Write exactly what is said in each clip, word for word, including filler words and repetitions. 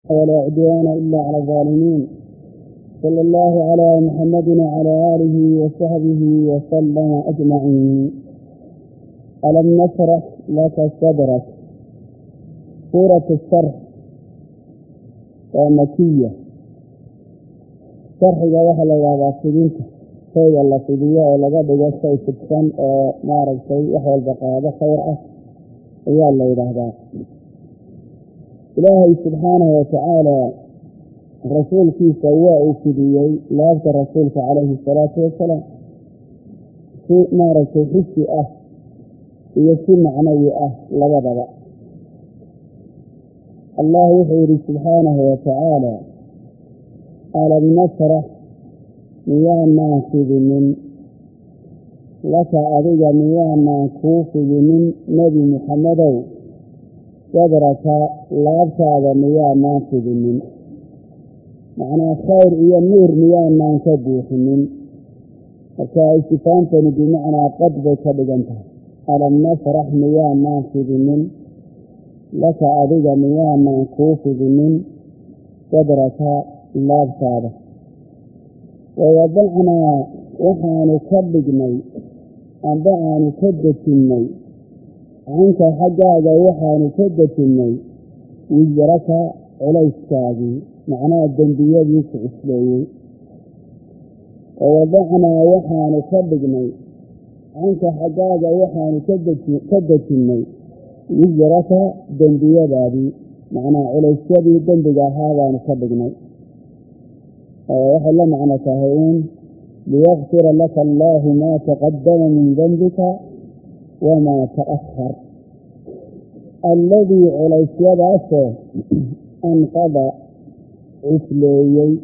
ولا عدوان إلا على الظالمين. صلى الله على محمد وعلى آله وصحبه وسلم أجمعين. ألم نشرح لك صدرك. سورة الشرح مكية. شرح جواها لغاقين شيء الله فيديا ولا قد شيء سبسان مارك شيء يحوى البقاء خير يا الله إله إلهي سبحانه وتعالى رسول في سواء فيديا لا رسولك عليه الصلاة والسلام في مارك حسي أه يسمى عنوي أه لغضب الله يحيي سبحانه وتعالى ألم نشرح ميانا كذ من لك أذيك ميانا كوفي من نبي محمد صدرك لابك هذا ميانا كذ من معنى خير إيا النور ميانا كبوح من فكايستفانتني بمعنى قد بك بجنتها ألم نشرح ميانا كذ من لك أذيك ميانا كوفي من صدرك لابك هذا ووضعنا وحان كبجني أنبعان كبجني عنك حجاجة وحان كبجني وجرك عليسكاجي معناه الدنبية يسعسلي ووضعنا وحان كبجني عنك حجاجة وحان كبجني وجرك دنبية بابي معناه عليسكاجي دنبية هذا كبجني وحل معنى تهيئون ليغفر لك الله ما تقدم من ذنبك وما تأخر الذي عليك يبعثه أنقضى عسليي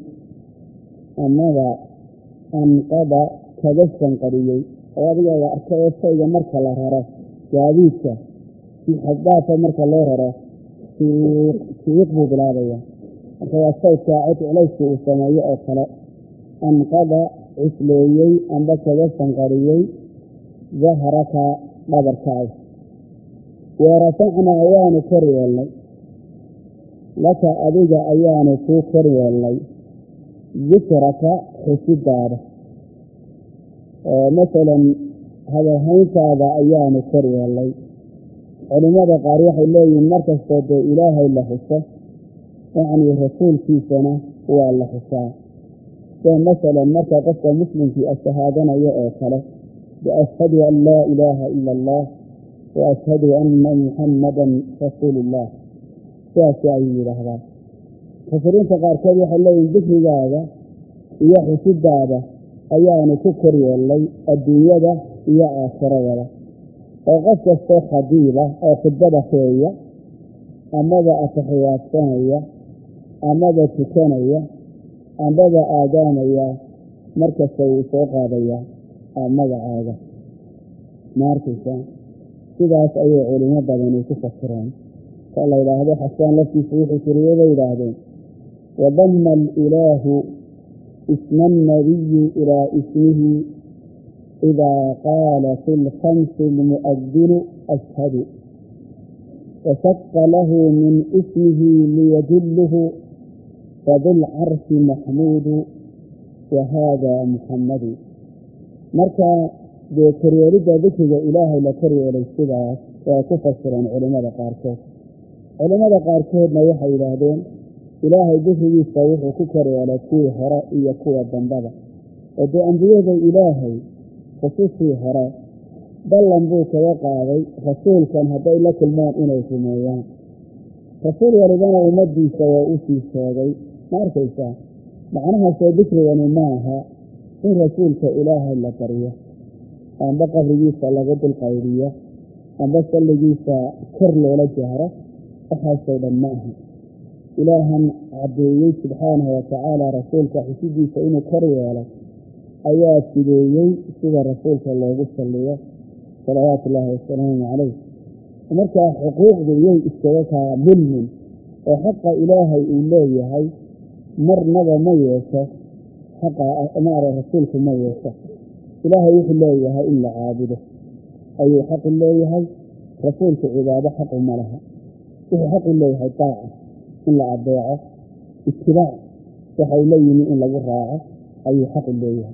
أمضى أنقضى كبسا قريي وهذا وأكثر الشيء مركة لهره جابيسة في حداثة مركة لهره في يقبض بالعربية فهو الصوت كاعد عليك السماء أخرى أنقضى عسليي أنبك وستنقريي ظهرك ببركاي ورفعنا أيان كري اللي لك أبيك أيان كو كري اللي ذكرك حسد داره آه مثلا هذا هيك هذا أيان كري اللي علماء قاريح اللي مركز صد إله إلا حسه يعني الرسول في سنة هو الله حساه فمثلا متى قصة مسلم في الشهادة يأكله بأشهد أن لا إله إلا الله وأشهد أن محمدا رسول الله فأشياء هذا فسرين فقار كريح اللي الذكر هذا يحسد هذا أيان كفر اللي الدنيا ده يا آخر ولا وقصة الشيخ خديلة أو خدبة خيرية أماذا أتحيات ثانية أماذا تكانية أماذا آدانية مركز سوق هذا أماذا هذا مركز كذا أي علماء بدني تفسرون قال إلى هذا حسان لك صحيح كريمة إلى هذا وضم الإله اسم النبي إلى اسمه إذا قال في الخمس المؤذن أشهد وشق له من اسمه ليدله فذو العرش محمود وهذا محمد مركا بكريولد ذكر إله إلى كريول السبع وتفسر علماء قاركود علماء قاركود ما يحي إلهين إله ذكر يستويه وكريول كوي هراء يكوى الدنبابة ودي أنبياء إلهي خصوصي هراء بلن بوك وقاضي رسول كان هدي لك الماء إنه سميان رسول ولدنا أمدي سواء أسي سواء ما أركيسا معناها سيذكر ونماها إن رسولك إله إلا قرية أن بقى رجيسة لغد القيرية أن بقى رجيسة كرل ولا جهرة أحد سيدا معها إلها عبدالله سبحانه وتعالى رسولك حسيدي فإنه كرية ولا آيات سيدي سيدة رسولك الله صلى صلوات الله والسلام عليه ومركا حقوق ذي استوكها ظلم وحق إلهي إليه هاي مر نظر ميسة حق أمار رسولك ميسة إلهي يحليه إلا عابده أي حق الله هاي رسولك عبادة حق ملها إيه حق الله هاي طاعة إلا أبيعه اتباع وحيلين إلا الراعة أي حق الليه.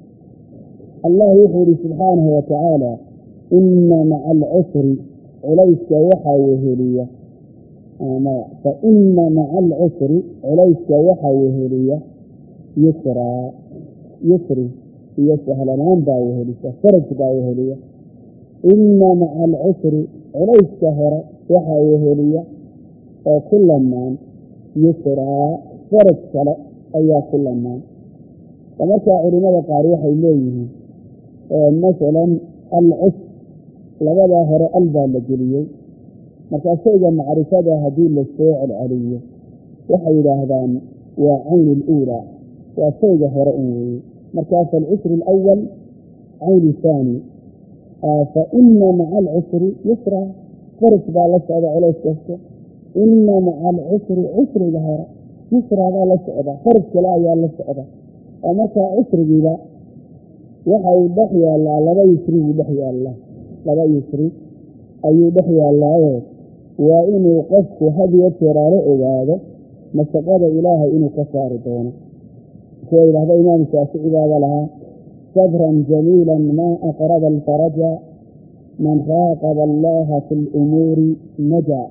الله يقول سبحانه وتعالى إن مع العسر عليك وحوهلية آه فإن مع العسر عليك وحوهلية يسرى يسري يسهل الآن باوهلية فرج باوهلية. إن مع العسر عليك سهر وحوهلية وكل من يسرى فرج سلأ أي كل من. فمتى علماء قاريح إليه مثلا العسر لبدا هراء ألبا لجليه متى شيئا معرفة هذه الشيء العلية وحيدا هذان وعين الأولى وشيئا هراء متى العسر الأول عين الثاني آه فإن مع العسر يسرى فرق بالسعد على الشيء إن مع العسر عسر ظهر يسرى على السعد فرق لا يا السعد ومتى عسر بلا waxay dhex yaallaa laba yusri dhex yaalla laba yusri ayuu dhex yaallaayo waa inuu qofku hadiyo tiraale ogaado masaqada ilaahay inuu ka saari doono soo yidhaahda imaam shaafici baaba lahaa sabran jamiilan maa aqraba alfaraja man raaqaba allaha fi lumuuri najaa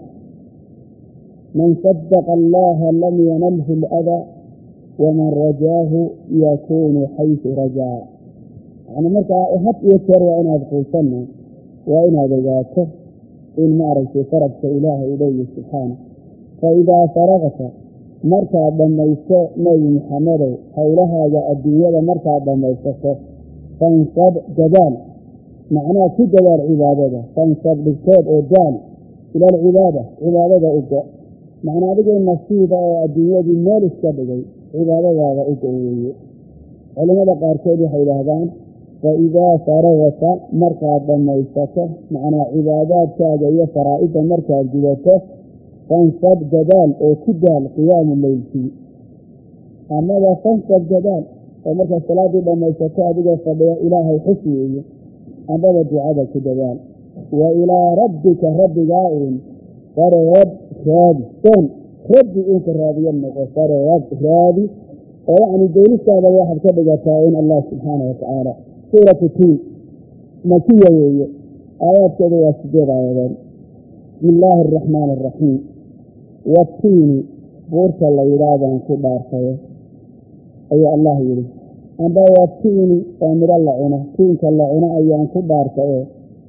man sadaqa allaha lam yanalhu aladaa waman rajaahu yakuunu xaysu rajaa. يعني مركا هات يسر وإن أدخلتنا وإن أدقاته إن معرفة فرقت إله إليه سبحانه. فإذا فرغت مركا بميساء نبي محمد حولها جاء الدنيا مركا بميساء فانصب جدال معناه في جدال عبادة فانصب بالكاد أجال إلى العبادة عبادة أجال معناه بقى النصيبة الدنيا دي مال السبقي عبادة هذا أجال علماء قاركين حيلهدان فإذا فرغت مركا بميسته معنى عبادات كاجية فرائد مركا جدته فانصب جدال أو كدال قيام الليل فيه. أما إذا فانصب جدال فمركا الصلاة بميسته بقى فبيا إلهي حسيه أما الدعاء كدال وإلى ربك رب جائر فرغب خادي سن خدي إنك راضي النقو فرغب خادي ويعني دوليس هذا واحد كبقى تاين الله سبحانه وتعالى. سورة التين مكية آيات كذا واسجد آيات. بسم الله الرحمن الرحيم. والتين بورك الله يرادا كبار خير أي الله يريد أنبا والتين أمر الله عنا تين كالله عنا أيان كبار خير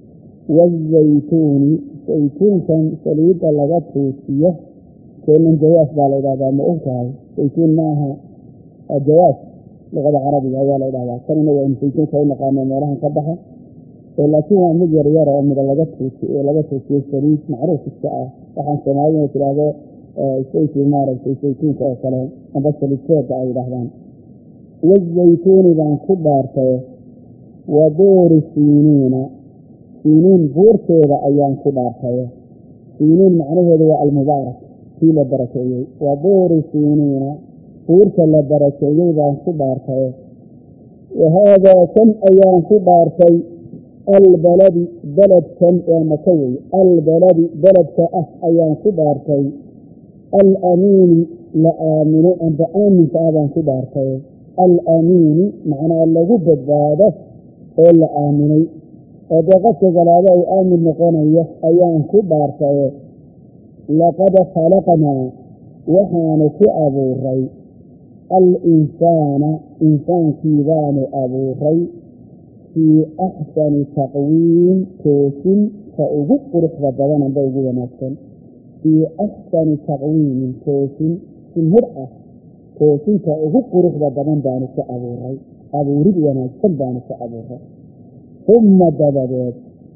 والزيتون زيتون كان سليد الله غطوسية كل من جواس بالإرادة مؤكد زيتون معها الجواز لغة عربية أول إلى كان هو إنسان كأنه قام مراهن قبها لكن هو مجرى يرى أن لغته لغته في الشريك معروف الساعة وحن سماعين مثل هذا شيء في مارس شيء شيء كلام بس الكتاب أي رهبان والزيتون بان كبار فيه ودور سنين سنين بور كذا أيام كبار فيه سنين معناه هو المبارك في البركة ودور سنين بورك البركة بان كبار فيه وهذا كم أيام كبار فيه البلد بلد كم مكوي البلد بلد كأه أيام كبار فيه الأمين لآمن أنت آمن فأيام كبار فيه الأمين معنى اللي بالبادة إلا آمني وضغط جلاله آمن نقنية أيام كبار فيه لقد خلقنا وحان أبو الري الإنسان إنسان كيبان أبو الري في أحسن تقويم توسن فأغف رحبة بوانا بوجود نفسا في أحسن تقويم توسن في المرأة توسن فأغف رحبة بوانا بانك أبو الري أبو ري ونفسا بانك أبو الري ثم دبدت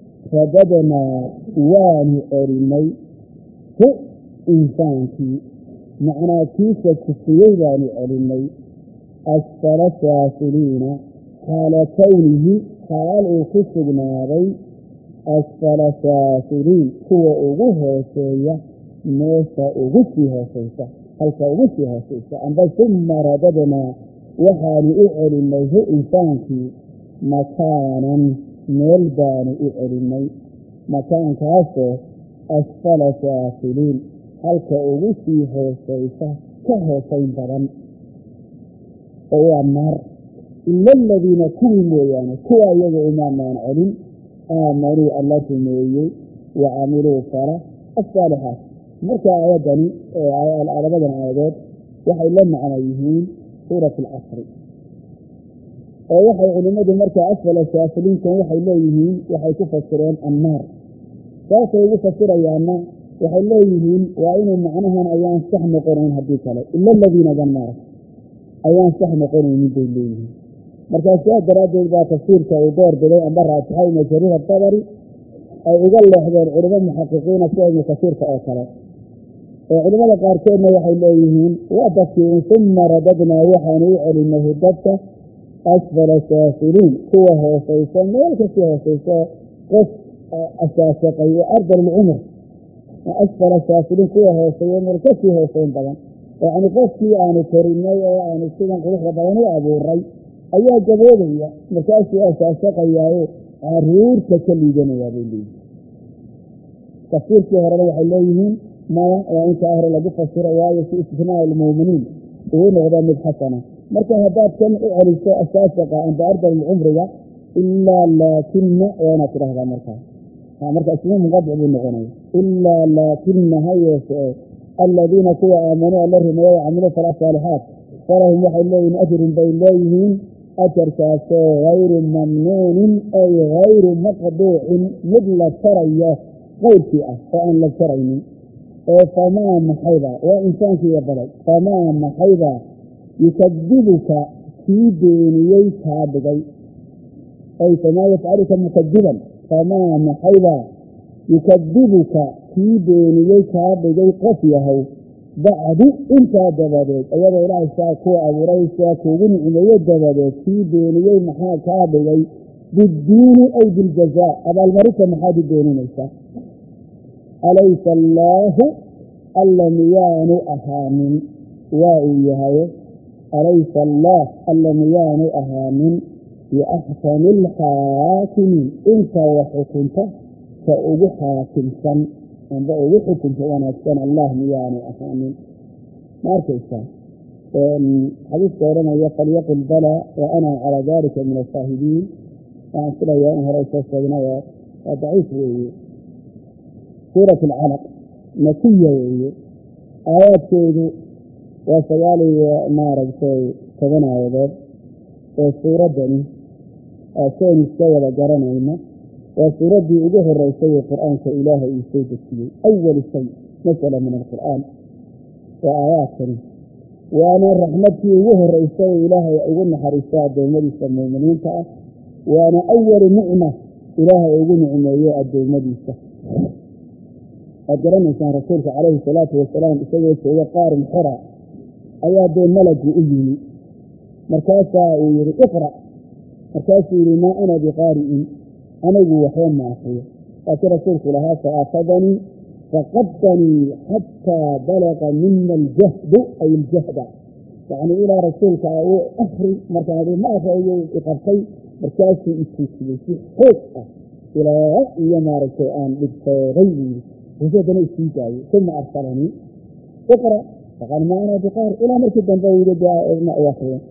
فددنا وان أرمي هو إنسان كي معنى كيف كسيبان أرمي أسفل سافلين حال كونه حال كسبنا ري أسفل سافلين هو أغوه سيئة نوسى أغوثها سيئة هل كأغوثها سيئة أما ثم رددنا وحال أرمي هو إنسان كي مكانا ميلبان أرمي مكان كاسو أسفل سافلين halka ugu sii hoosaysa ka hoosayn badan oo waa naar ila aladiina kuwii mooyaane kuwa iyaga umaanaan celin aamanuu alla rumeeyey wa camiluu fala asaalixaat marka aayadani labadan aayadood waxay la macno yihiin suurat alcasri oo waxay culimmadu markaa asfala saafiliinkan waxay leeyihiin waxay ku fasireen annaar saasay ugu fasirayaanna waxay leeyihiin waa inuu macnahan ayaan sax noqonayn haddii kale ila aladiina dannaar ayaan sax noqonaynin bay leeyihiin markaa sidaas daraaddeed baa tafsiirka uu door biday amba raatixay ibnu jariir atabari ay uga leexdeen culimo muxaqiqiina sida ibnu kasiirka oo kale oo culimmada qaarkoodna waxay leeyihiin waa dadkiin uma radadnaa waxaanu u celinahu dadka asfala saafiliin kuwa hoosaysa meel kasii hoosayso qof asaasaqay oo ardal lcumr asfala saafiliin kuwa hooseeya meel kasii hoosayn badan yacni qofkii aanu korinay oo aanu sidan quruxda badan u abuuray ayaa gaboodaya markaasuu asaasaqayaayo caruurta ka liidanayaa bay leeyihin tafsiirkii horena waxay leeyihiin maya waa intaa hore lagu fasiro waayo si istinaa almu'miniin uu noqdaa mid xasana marka haddaad kan u celiso asaasaqa amba ardal cumriga ilaa laakina waana tidhaahdaa markaa marka ismu munqadic buu noqonaya ilaa laakina ha yeeshee aladiina kuwa aamanuu alla rumeeye wacamiluu fala saalixaat falahum waxay leeyihiin ajrun bay leeyihiin ajarkaasoo hayru mamnuunin ay hayru maqduucin mid la jarayo qowlkii ah oo aan la jaraynin oo famaa maxayda waa insaankiiyo baday famaa maxayda yukadibuka kii beeniyey kaa dhigay ay famaa yafcaluka mukadiban famaa maxayda yukadibuka kii beeniyey kaa dhigay qof yahow bacdu intaa dabadeed iyadoo ilaahay saa kuu abuuray saa kuugu nicmeeye dabadeed kii beeniyey maxaa kaa dhigay biddiini ay biljazaa abaalmarinta maxaad u beeninaysaa alaysa allaahu alla miyaanu ahaanin waa uu yahaye alaysa allaah alla miyaanu ahaanin biaxsani alxaakimiin inta wax xukunta ka ugu xaakimsan amba ugu xukunta wanaagsan allah miyaanu ahaanin ma arkaysaa xadiiska odhanaya falyaqul balaa wa ana calaa dalika min ashaahidiin waxaan filayaa in hore soo sheegnay waa daciif weeye suurat alcalaq makiya weeye aayaadkeedu waa sagaal iyo maaragtay toban aayadood oo suuraddani aaseen iska wada garanayna waa suuraddii ugu horeysay ee qur-aanka ilaahay uu soo dejiyey awalu shay masala min alqur'aan waa aayaadkani waana raxmadkii ugu horeysay ee ilaahay ugu naxariisto addoommadiisa muuminiinta ah waana awalu nicma ilaahay ugu nicmeeye addoommadiisa waad garanaysaan rasuulka calayhi salaatu wasalaam isagoo jooga qaarin xora ayaa dee malagii u yimi markaasaa uu yihi iqra' markaasuu yihi maa ana biqaari'in anigu waxba ma akriyo laakiin rasuulku lahaa faakadanii faqadanii xataa balaqa mina aljahdu ay iljahda yacni ilaa rasuulka uu akri markaan ma akriyo iqabtay markaasuu ituusiyey si xoog ah ilaa iyo maaragtay aan dhibtooday buu yidhi haddana isii daayey uma arsalanii iqra' faqal maa ana biqaari ilaa markii dambe yidhi ma u akriyo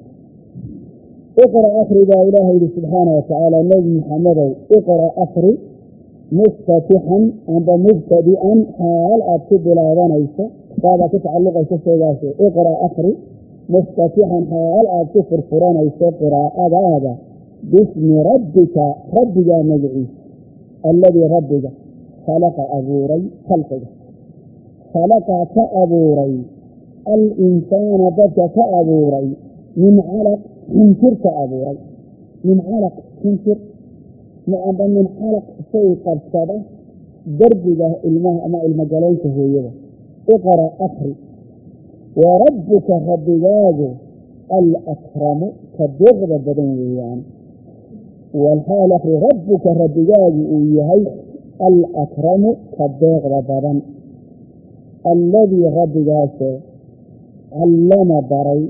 iqra' akri baa ilaaha yidhi subxaana watacaala nebi maxamedow iqra' akri muftatixan amba mubtadi'an xaal aad ku bilaabanayso baadaa ku tacalluqayso sheegaase iqra' akri muftatixan xaal aad ku furfuranayso qiraa'adaada bismi rabbika rabbigaa magaciisa alladii rabbiga khalaqa abuuray khalqiga khalaqa ka abuuray al-insaana dadka ka abuuray min calaq xinjir ka abuuray min calaq xinjir amba min calaq shay qabsada darbiga ilmaha ama ilmogaleynka hooyada iqra' akri wa rabbuka rabbigaagu alakramu ka deeqda badan weeyaan walxaal akri rabbuka rabbigaagu uu yahay alakramu ka deeqda badan alladii rabbigaasoo callama baray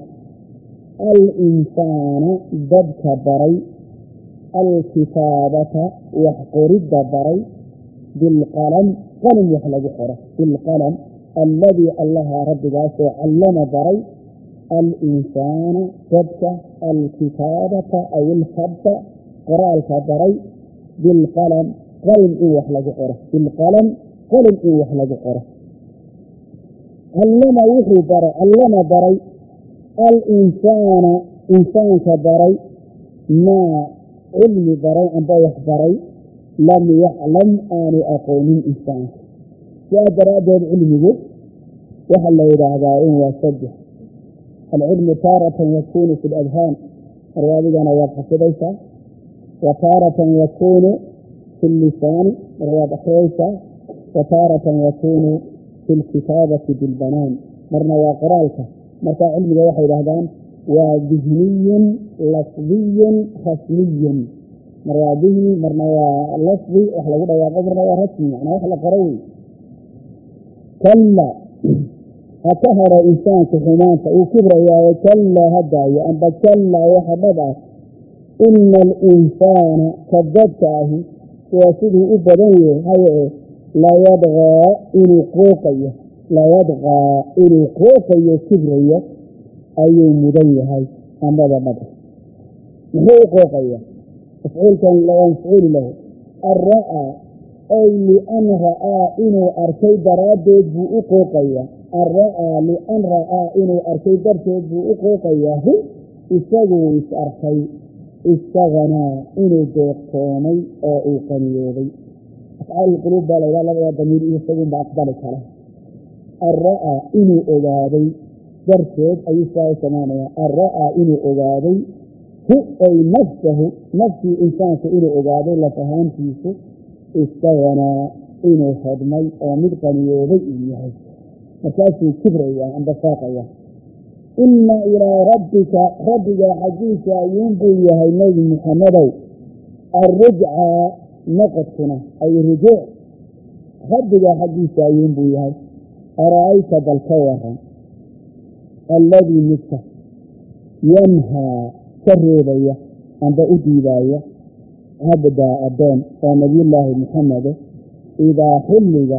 al-insaana dadka baray alkitaabata wax qoridda baray bilqalam qalam wax lagu qoro bilqalam الذي الله ربك علم بري الإنسان ضدك الكتابة أو الخط قرالك بري بالقلم قلم إيوح لجعره بالقلم قلم إيوح لجعره علم وحي بري علم بري الإنسان إنسان كبري ما علم بري أن بيح بري لم يعلم أن أقول إنسان يا دراد العلم وحل إلى هذا وسجح العلم تارة يكون في الأذهان روابطنا وقفديسا وتارة يكون في اللسان روابطيسا وتارة يكون في الكتابة بالبنان مرنا وقرالك مرتا علم وحي الأذهان وذهني لفظي خصمي مرنا به مرنا لفظي وحلا وقفرنا ورسمي يعني وحلا قروي كلا أتهر إنسان كحمانك وكبر يا كلا هدايا أنت كلا وحببع إن الإنسان كذبته وسيده إبدايه هيا لا يبغى إلي قوقية لا يبغى إلي قوقية كبرية أي مديه أما ذا مدى هو قوقية افعول كان لا ينفعول له الرأى أي لأن رأى إنه أركي درادد بأقوقية الرأى لأن رأى إنه أركي درادد بأقوقية إستغوا إسأركي استغنى إنه دوقتوني أو قنيوضي أفعال القلوب بالله لا لا ضمير يستغون بأقبالك له الرأى إنه أغادي درادد أي ساعة ثمانية الرأى إنه أغادي هو أي نفسه نفسي إنسان إنه أغادي لفهان فيه استغنى إنه خدمي ومدقا يوضي إياه فكاسي كبرية عند فاقية إن إلى ربك ربك حديث ينبيه النبي محمد الرجع نقصنا أي رجوع ربك حديث ينبيه أرأيت بالكوة الذي نفسه ينهى كريبية عند أديباية عبدا أدون ونبي الله محمد إذا حلق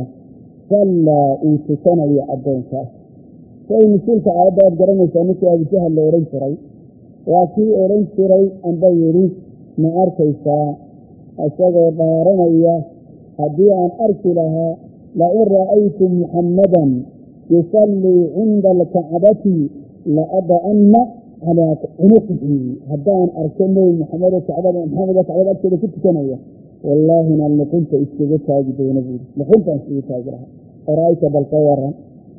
صلى وتسنى أدون كاس فإن سلك عباد قرنسة مثل أبجها اللي أورين شري وكي أورين شري أن بيري ما أركيسا أشغل بارنية هدي أن أرسلها لئن رأيت محمدا يصلي عند الكعبة لأبأن على عنقه هدان أرسلني محمد الكعبة محمد الكعبة أكثر كنت كنية والله أنا كنت استغيثها جدون نبيل لكنت استغيثها جرها أرأيت بالقوارة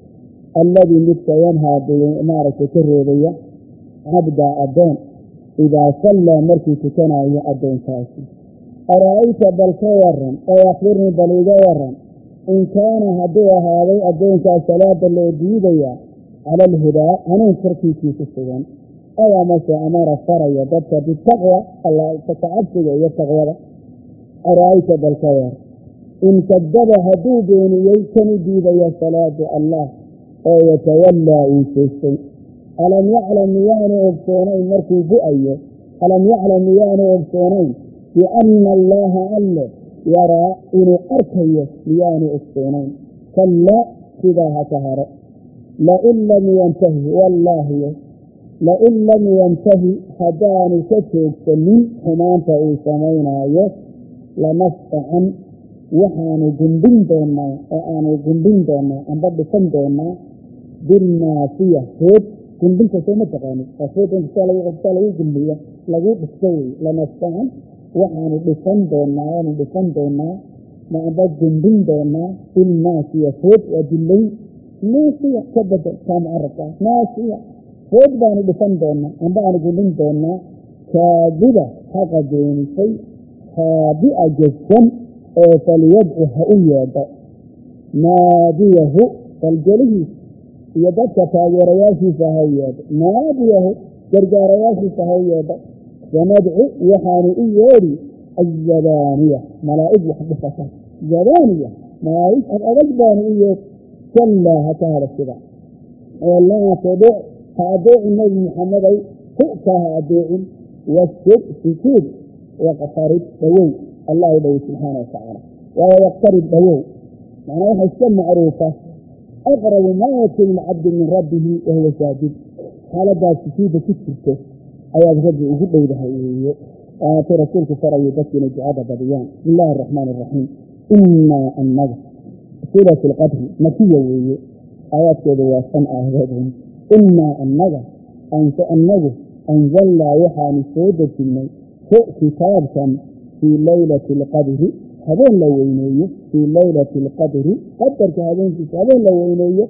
الذي نفس ينهى بمعركة الرياضية عبد أدون إذا صلى مركي كنية أدون كاسي أرأيت بالقوارة أخبرني بالقوارة إن كان هدوها هذه أدون كاسلاة اللي على الهدى أنا تركي في السجن أي مسا أمر فريا ضبط بالتقوى الله تتعبد يتقوى أرأيت بالخير إن كذب هدو بين ييتني بيد يا صلاة الله أو يتولى إنسيسي ألم يعلم يعني أبصونين مركي بؤية ألم يعلم يعني أبصونين بأن الله ألا يرى إن أركي يعني أبصونين كلا كذا هتهر لئن لم ينتهي والله لئن لم ينتهي هداني كتوك من حمان فأوسمينا يس لنفتحن وحانو جنبين دونا وآنو جنبين دونا أنبب سن دونا بالناسية فوت جنبين كسومة تغاني فوت انتسالي وغبتالي جنبية لغو بسوي لنفتحن وحانو بسن دونا وانو بسن دونا ما أنبب جنبين دونا بالناسية فوت وجلين ناسية كبدا كام عرفة ناسية فوت بانو بسن دونا أنبانو جنبين دونا كاذبة حقا ديني شيء خابئة جدا فليدعو هؤلاء ناديه فالجليه يدك تاجرياشي فهياد ناديه جرجارياشي فهياد وندعو يحاني إياري الزبانية ملائك يحدثها زبانية ملائك الأجباني إيار كلا هتهل السبع والله تدع هدع النبي محمد فؤتها أدع والسر سكود وقصارد دوو الله يدعو سبحانه وتعالى وهو يقترب دوو معناه يحسن معروفة aqrabu maa yakunu lcabdu min rabbihi wahuwa saajid xaaladaas sujuuda ku jirto ayaad rabbi ugu dhowdahay weeye waatu rasuulku farayo dadku inay ducada badiyaan bismi illaahi araxmaani araxiim innaa annaga suurat alqadri makiya weeye aayaadkeedu waa shan aayadood innaa annaga anse annagu anzalnaa waxaanu soo dejinnay hu kitaabkan fii laylati alqadri habeen la weyneeyo fii laylati alqadri qadarka habeenkiisa habeen la weyneeyo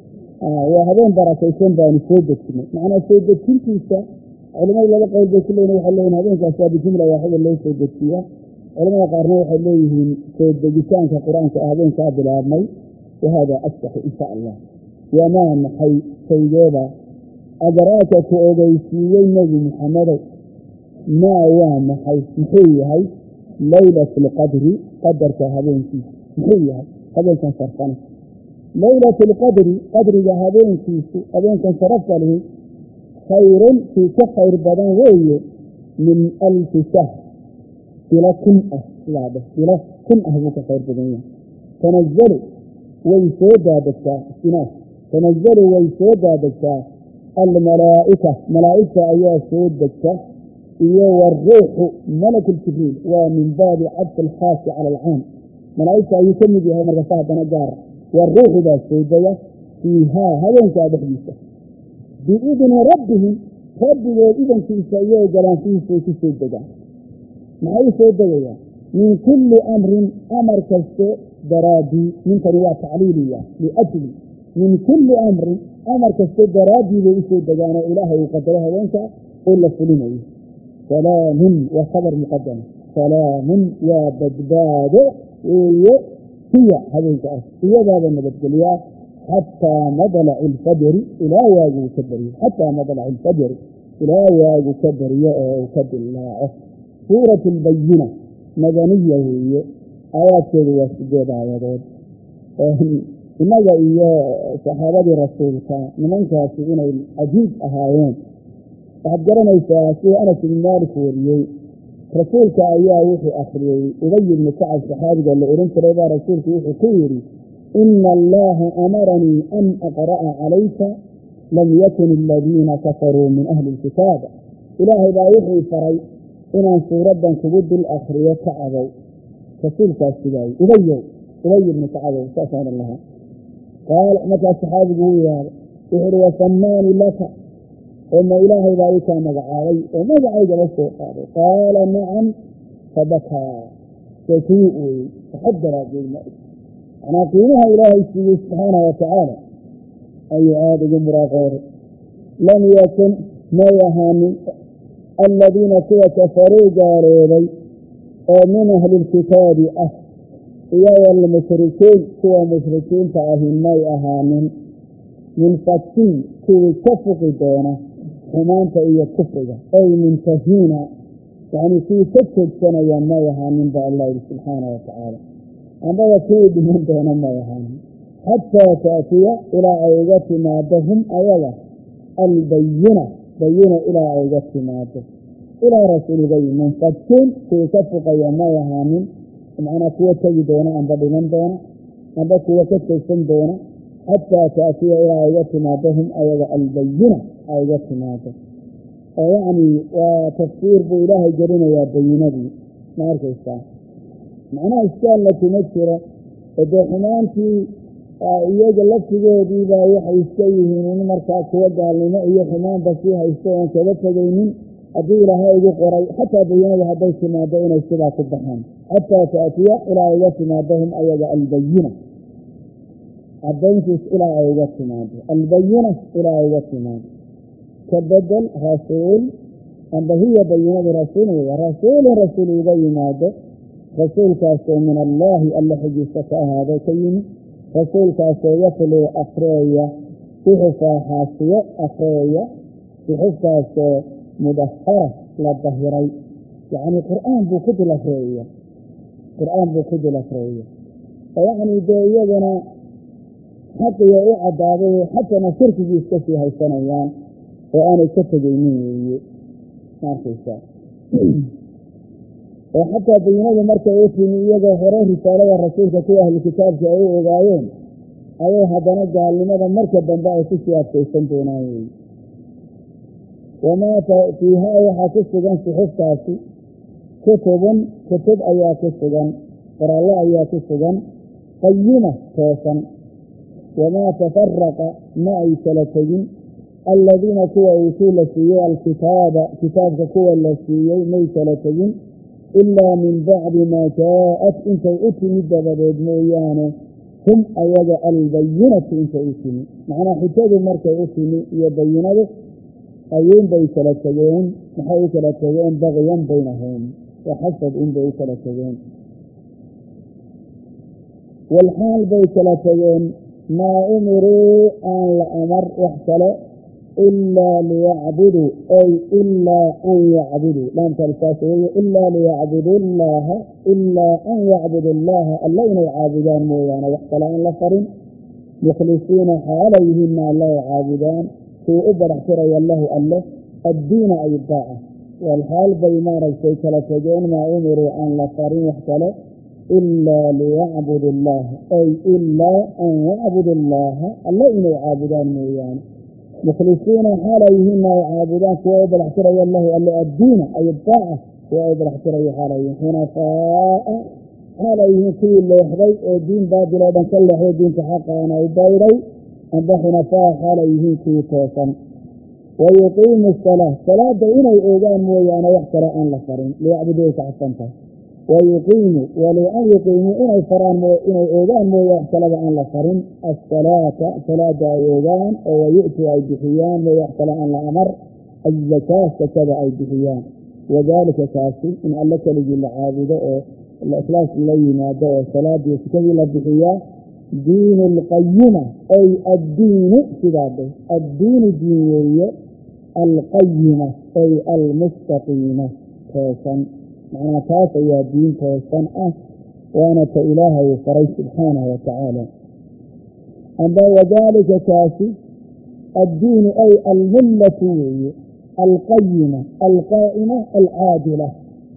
waa habeen barakaysan baanu soo dejinnay macnaa soo dejintiisa culimada laba qowl bay ku leeyihin waxay leeyihin habeenkaas waa bijumla waaxida loo soo dejiyaa culamada qaarna waxay leeyihiin soo degitaanka qur-aanka ah habeenkaa bilaabmay wahada asaxu insha allah wamaa maxay shaygeeda adraaka ku ogeysiiyey nebi maxamedow maa waa maxay muxuu yahay laylat alqadri qadarka habeenkiisa muxuu yahay habeenkan sharfana laylat alqadri qadriga habeenkiisu habeenkan sharafta lihi khayrun kii ka khayr badan weeye min alfi shahr bilo kun ah sidaa dheh bilo kun ah buu ka khayr badan yahay tanazalu way soo daadegtaa istinaas tanazalu way soo daadegtaa almalaa'ika malaa'igta ayaa soo degta iyo waruuxu malak ljibriil waa min baabi cabdi alkhaasi cala alcaam malaa'igta ayuu ka mid yahay markasa haddana gaara waruuxu baa soo dega fiihaa habeenkaa dhexdiisa biidni rabbihim rabbigood idankiisa iyo ogolaanshihiisay ku soo degaan maxay u soo degayaan min kulli amrin amar kaste daraadii ninkani waa tacliiliya liajli min kulli amrin amar kaste daraaddii bay usoo degaanoo ilaahay uu qadaro habeenka oo la fulinayo salaamun waa khabar muqadama salaamun waa badbaado weeye hiya habeenka ah iyadaaba nabadgelyaa xataa madlaci ilfajri ilaa waagu uu ka beriyo xataa madlaci ilfajri ilaa waagu ka beriyo oo uu ka dilaaco suurat albayina madaniya weeye aayaadkeedu waa sideed aayadood innaga iyo saxaabadii rasuulka nimankaasi inay cajiib ahaayeen waxaad garanaysaa sida anas ibn maalik wariyey rasuulka ayaa wuxuu akriyey ubay ibni kacab saxaabiga la ohan jiray baa rasuulku wuxuu ku yidhi ina allaha amaranii an aqra'a calayka lam yakun aladiina kafaruu min ahli lkitaab ilaahay baa wuxuu faray inaan suuraddan kugu dul akriyo kacabow rasuulkaas sidaay ubayow ubay ibni kacabow saasaan lahaa qaal markaas saxaabigu wuu yaabay wuxuu uhi wasamaani laka oma ilaahay baa ii kaa magacaabay oo magacaygaba soo qaaday qaala nacam fabakaa see kuwii ooyey faxadaraageyma manaa qiimaha ilaahay siiyey subxaana watacaala ayuu aada ugu muraaqooday lam yakun may ahaanin aladiina kuwa kafaruu gaaloobay oo min ahli lkitaabi ah iyo walmushrikiin kuwa mushrikiinta ahi may ahaanin munfakiin kuwii ka fuqi doona xumaanta iyo kufriga ay muntahiina yani kuwii ka joogsanaya may ahaanin ba allah yihi subxaana watacaala ambada kuwii dhiman doona may ahaanin xataa taatiya ilaa ay uga timaado hum ayaga albayina bayina ilaa ay uga timaado ilaa rasuulgay munfakiin kuwii ka fuqaya may ahaanin macnaa kuwa tegi doona amba dhiman doona amba kuwa ka joogsan doona xataa taatiya ilaa ay uga timaado hum ayaga albayina ay uga timaado oo yacni waa tafsiir buu ilaahay gelinayaa bayinadii ma arkaysaa macnaha iskaalna kuma jiro oo dee xumaantii iyaga laftigoodiibaa waxay iska yihiin in markaa kuwa gaalnimo iyo xumaanba sii haysto oon kaga tegaynin haddii ilaahay igu qoray xataa bayinada hadday timaado inay sidaa ku baxaan xataa taatiya ilaa ay uga timaado hum ayaga albayina cadayntiis ilaa ay uga timaado albayina ilaa ay uga timaado ka bedel rasuul amba hiya bayinadu rasuul weya rasuulun rasuul uga yimaado rasuulkaasoo min allaahi alla xaggiisa ka ahaaday ka yimi rasuulkaasoo yatluu akreeya suxufa xaasiyo akreeya suxuftaasoo mudahara la dahiray yacni qur-aan buu ku dul akreeya qur-aan buu ku dul akreeya oo yacni dee iyadana xaqiya u caddaaday xatana shirkigii iska sii haysanayaan oo aanay ka tegaynin weeye maarkaysaa oo xataa bayinada markay u timi iyagoo hore risaalada rasuulka kuwa ahlu kitaabka ay u ogaayeen ayay haddana gaalnimada marka dambe ay ku sii adkaysan doonaan wey. wamaa fiihaa waxaa ku sugan suxuftaasi kutubun kutub ayaa ku sugan, qoraallo ayaa ku sugan, qayima toosan. wamaa tafaraqa ma ay kala tegin alladiina kuwa uutuu la siiyey alkitaaba kitaabka kuwa la siiyey may kala tegin ilaa min bacdi maa jaa-at intay u timid dabadeed mooyaane hum ayaga albayinatu intay u timi, macnaa xujadu markay u timi iyo bayinadu ayuunbay kala tegeen. maxay u kala tegeen? bagyan baynahum wa xasad unbay u kala tegeen. walxaal bay kala tegeen maa umiruu aan la amar wax kale ilaa liyacbuduu ay ilaa an yacbuduu laamkalkaas weeye ilaa liyacbudu llaaha ilaa an yacbudu llaaha alla inay caabudaan mooyaane wax kale aan la farin, mukhlisiina xaalayhina alla ay caabudaan kuu u barax tiraya lahu alle addiina ay daaca. walxaal bay maaragtay kala tegeen maa umiruu aan la farin wax kale ilaa liyacbudu llaaha ay ilaa an yacbudu llaaha alla inay caabudaan mooyaane, mukhlisiina xaalayhina ay caabudaan kuwa u barax tiraya lahu alle addiina ay daaca kuwa ay barax tirayo xaalayhin xunafaa'a xaalayhin kuwii leexday ee diin baadil oo dhan ka leexday diinta xaqaana u bayray amba xunafaa xaalayyihiin kuwii toosan. wayuqiimu salaa salaada inay oogaan mooyaane wax kale aan la farin, liyacbudu ay ka xasantahay. wayuqiimu walian yuqiimuu inay faraan inay oogaan mooya wax kaleba aan la farin asalaata salaada ay oogaan oo wayu'tuu ay bixiyaan mooya wax kale aan la amar azakaa sakada ay bixiyaan. wadaalika kaasi in alle keligii la caabudo oo ikhlaas la yimaado oo salaadii sakadii la bixiyaa diinu alqayima ay addiinu sidaadhay addiinu diin weeye alqayima ay almustaqiima toosan, macnaa taas ayaa diin toosan ah waana ta ilaahay uu faray subxaanahu watacaala. amba wadaalika kaasi addiinu ay almillatu weeye alqayima alqaa'ima alcaadila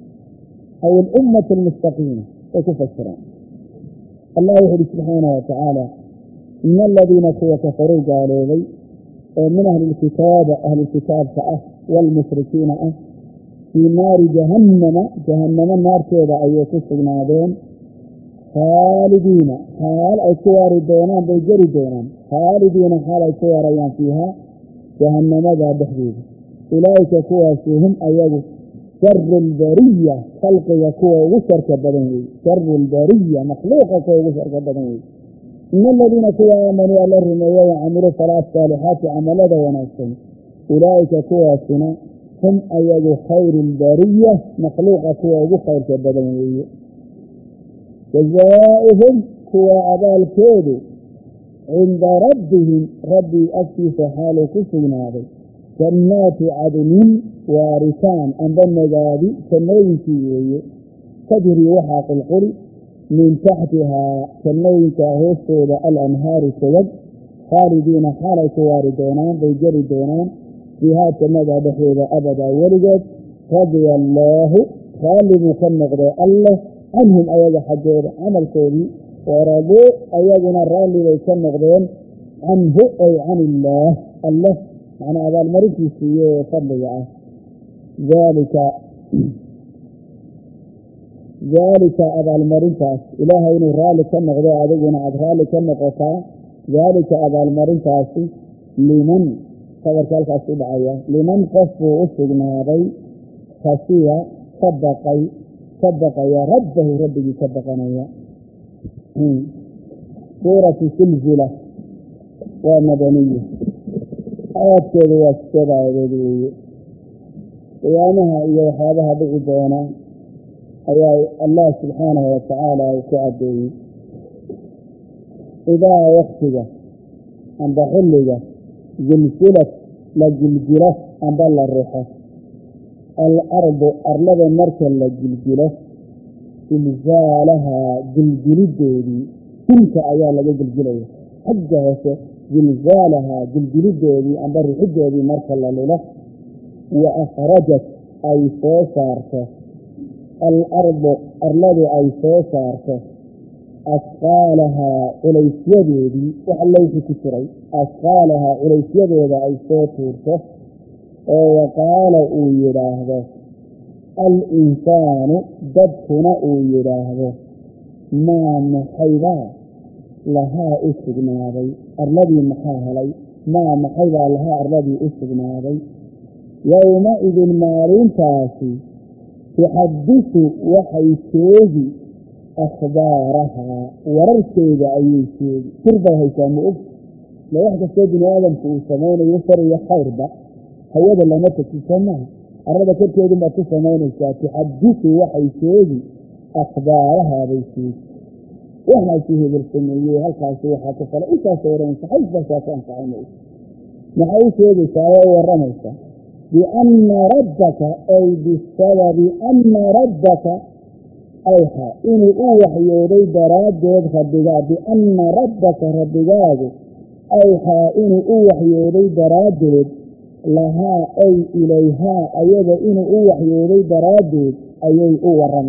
aw alummatu almustaqiima ay ku fasiraan. allah wuxu uhi subxaanahu watacaala ina aladiina kuwa kafaruu gaaloobay oo min ahlilkitaaba ahlulkitaabka ah waalmushrikiina ah fii naari jahannama jahannamo naarteeda ayay ku sugnaadeen khaalidiina xaal ay ku waari doonaan bay geli doonaan khaalidiina xaal ay ku waarayaan fiihaa jahannamadaa dhexdeeda. ulaa'ika kuwaasi hum ayagu sharu lbariya khalqiga kuwa ugu sharka badan wey, sharu lbariya makhluuqa kuwa ugu sharka badan wey. in aladiina kuwa aamanuu alla rumeeya wacamiluu salaat saalixaati camalada wanaagsan ulaa'ika kuwaasina hum ayagu khayru lbariya makhluuqa kuwa ugu khayrka badan weeye. jazaa'uhum kuwa abaalkoodu cinda rabbihim rabbii agtiisa xaaluu ku sugnaaday jannaati cadnin waaritaan amba nagaadi jannooyinkii weeye tajrii waxaa qulquli min taxtihaa jannooyinkaa hoostooda alanhaaru togag khaalidiina xaalay ku waari doonaan bay geli doonaan fiihaa jannadaa dhexdeeda abadaa weligeed. radia allaahu raalli buu ka noqday alleh canhum ayaga xaggooda camalkoodii waraduu ayaguna raalli bay ka noqdeen canhu ay can illaah alleh macnaa abaalmarintiisiiyo ee fadliga ah. daalika daalika abaalmarintaas ilaahay inuu raalli ka noqdo adiguna aada raalli ka noqotaa. daalika abaalmarintaasi liman sabarka halkaas u dhacaya liman qof buu u sugnaaday khasiya ka baqay ka baqaya rabbahu rabbigii ka baqanaya. suuratu silsila waa madaniya aadkeedu waa sideed aayadood weeye. qiyaamaha iyo waxyaabaha dhici doona ayaa allah subxaanahu watacaala uu ku caddeeyey. idaa waktiga amba xilliga jilsilad la jiljilo amba la ruxo alardu arlada marka la jiljilo silsaalahaa jiljilideedii dhulka ayaa laga jiljilaya xagga hoose zilzaalahaa jiljilideedii amba ruxideedii marka la lilo wa akhrajat ay soo saarto alardu arladu ay soo saarto asqaalahaa culaysyadeedii waxa lowxi ku jiray asqaalahaa culaysyadeeda ay soo tuurto oo waqaala uu yidhaahdo al-insaanu dadkuna uu yidhaahdo maa maxaybaa lahaa u sugnaaday arladii maxaa helay maa maxaybaa lahaa arladii u sugnaaday yowma-idin maalintaasi tuxadisu waxay sheegi akhbaarahaa wararkeeda ayay sheegi sirbay haysaa ma og le wax kastoo bini aadamku uu samaynayo shar iyo khayrba hawada lama tajiso maha arlada korkeedun baad ku samaynaysaa tuxadisu waxay sheegi akhbaarahaa bay sheegi waxaasi hebel sameeyey halkaasi waxaa ku fala intaasoo odhanaysa xaysbaasaa ku anfacay ma og maxay u sheegaysaa oo u warramaysaa bianna rabbaka ay bisababi anna rabbaka ayha inuu u waxyooday daraaddeed rabbigaa bianna rabbaka rabbigaagu ayhaa inuu u waxyooday daraaddeed lahaa ay ilayhaa ayada inuu u waxyooday daraaddeed ayay u waran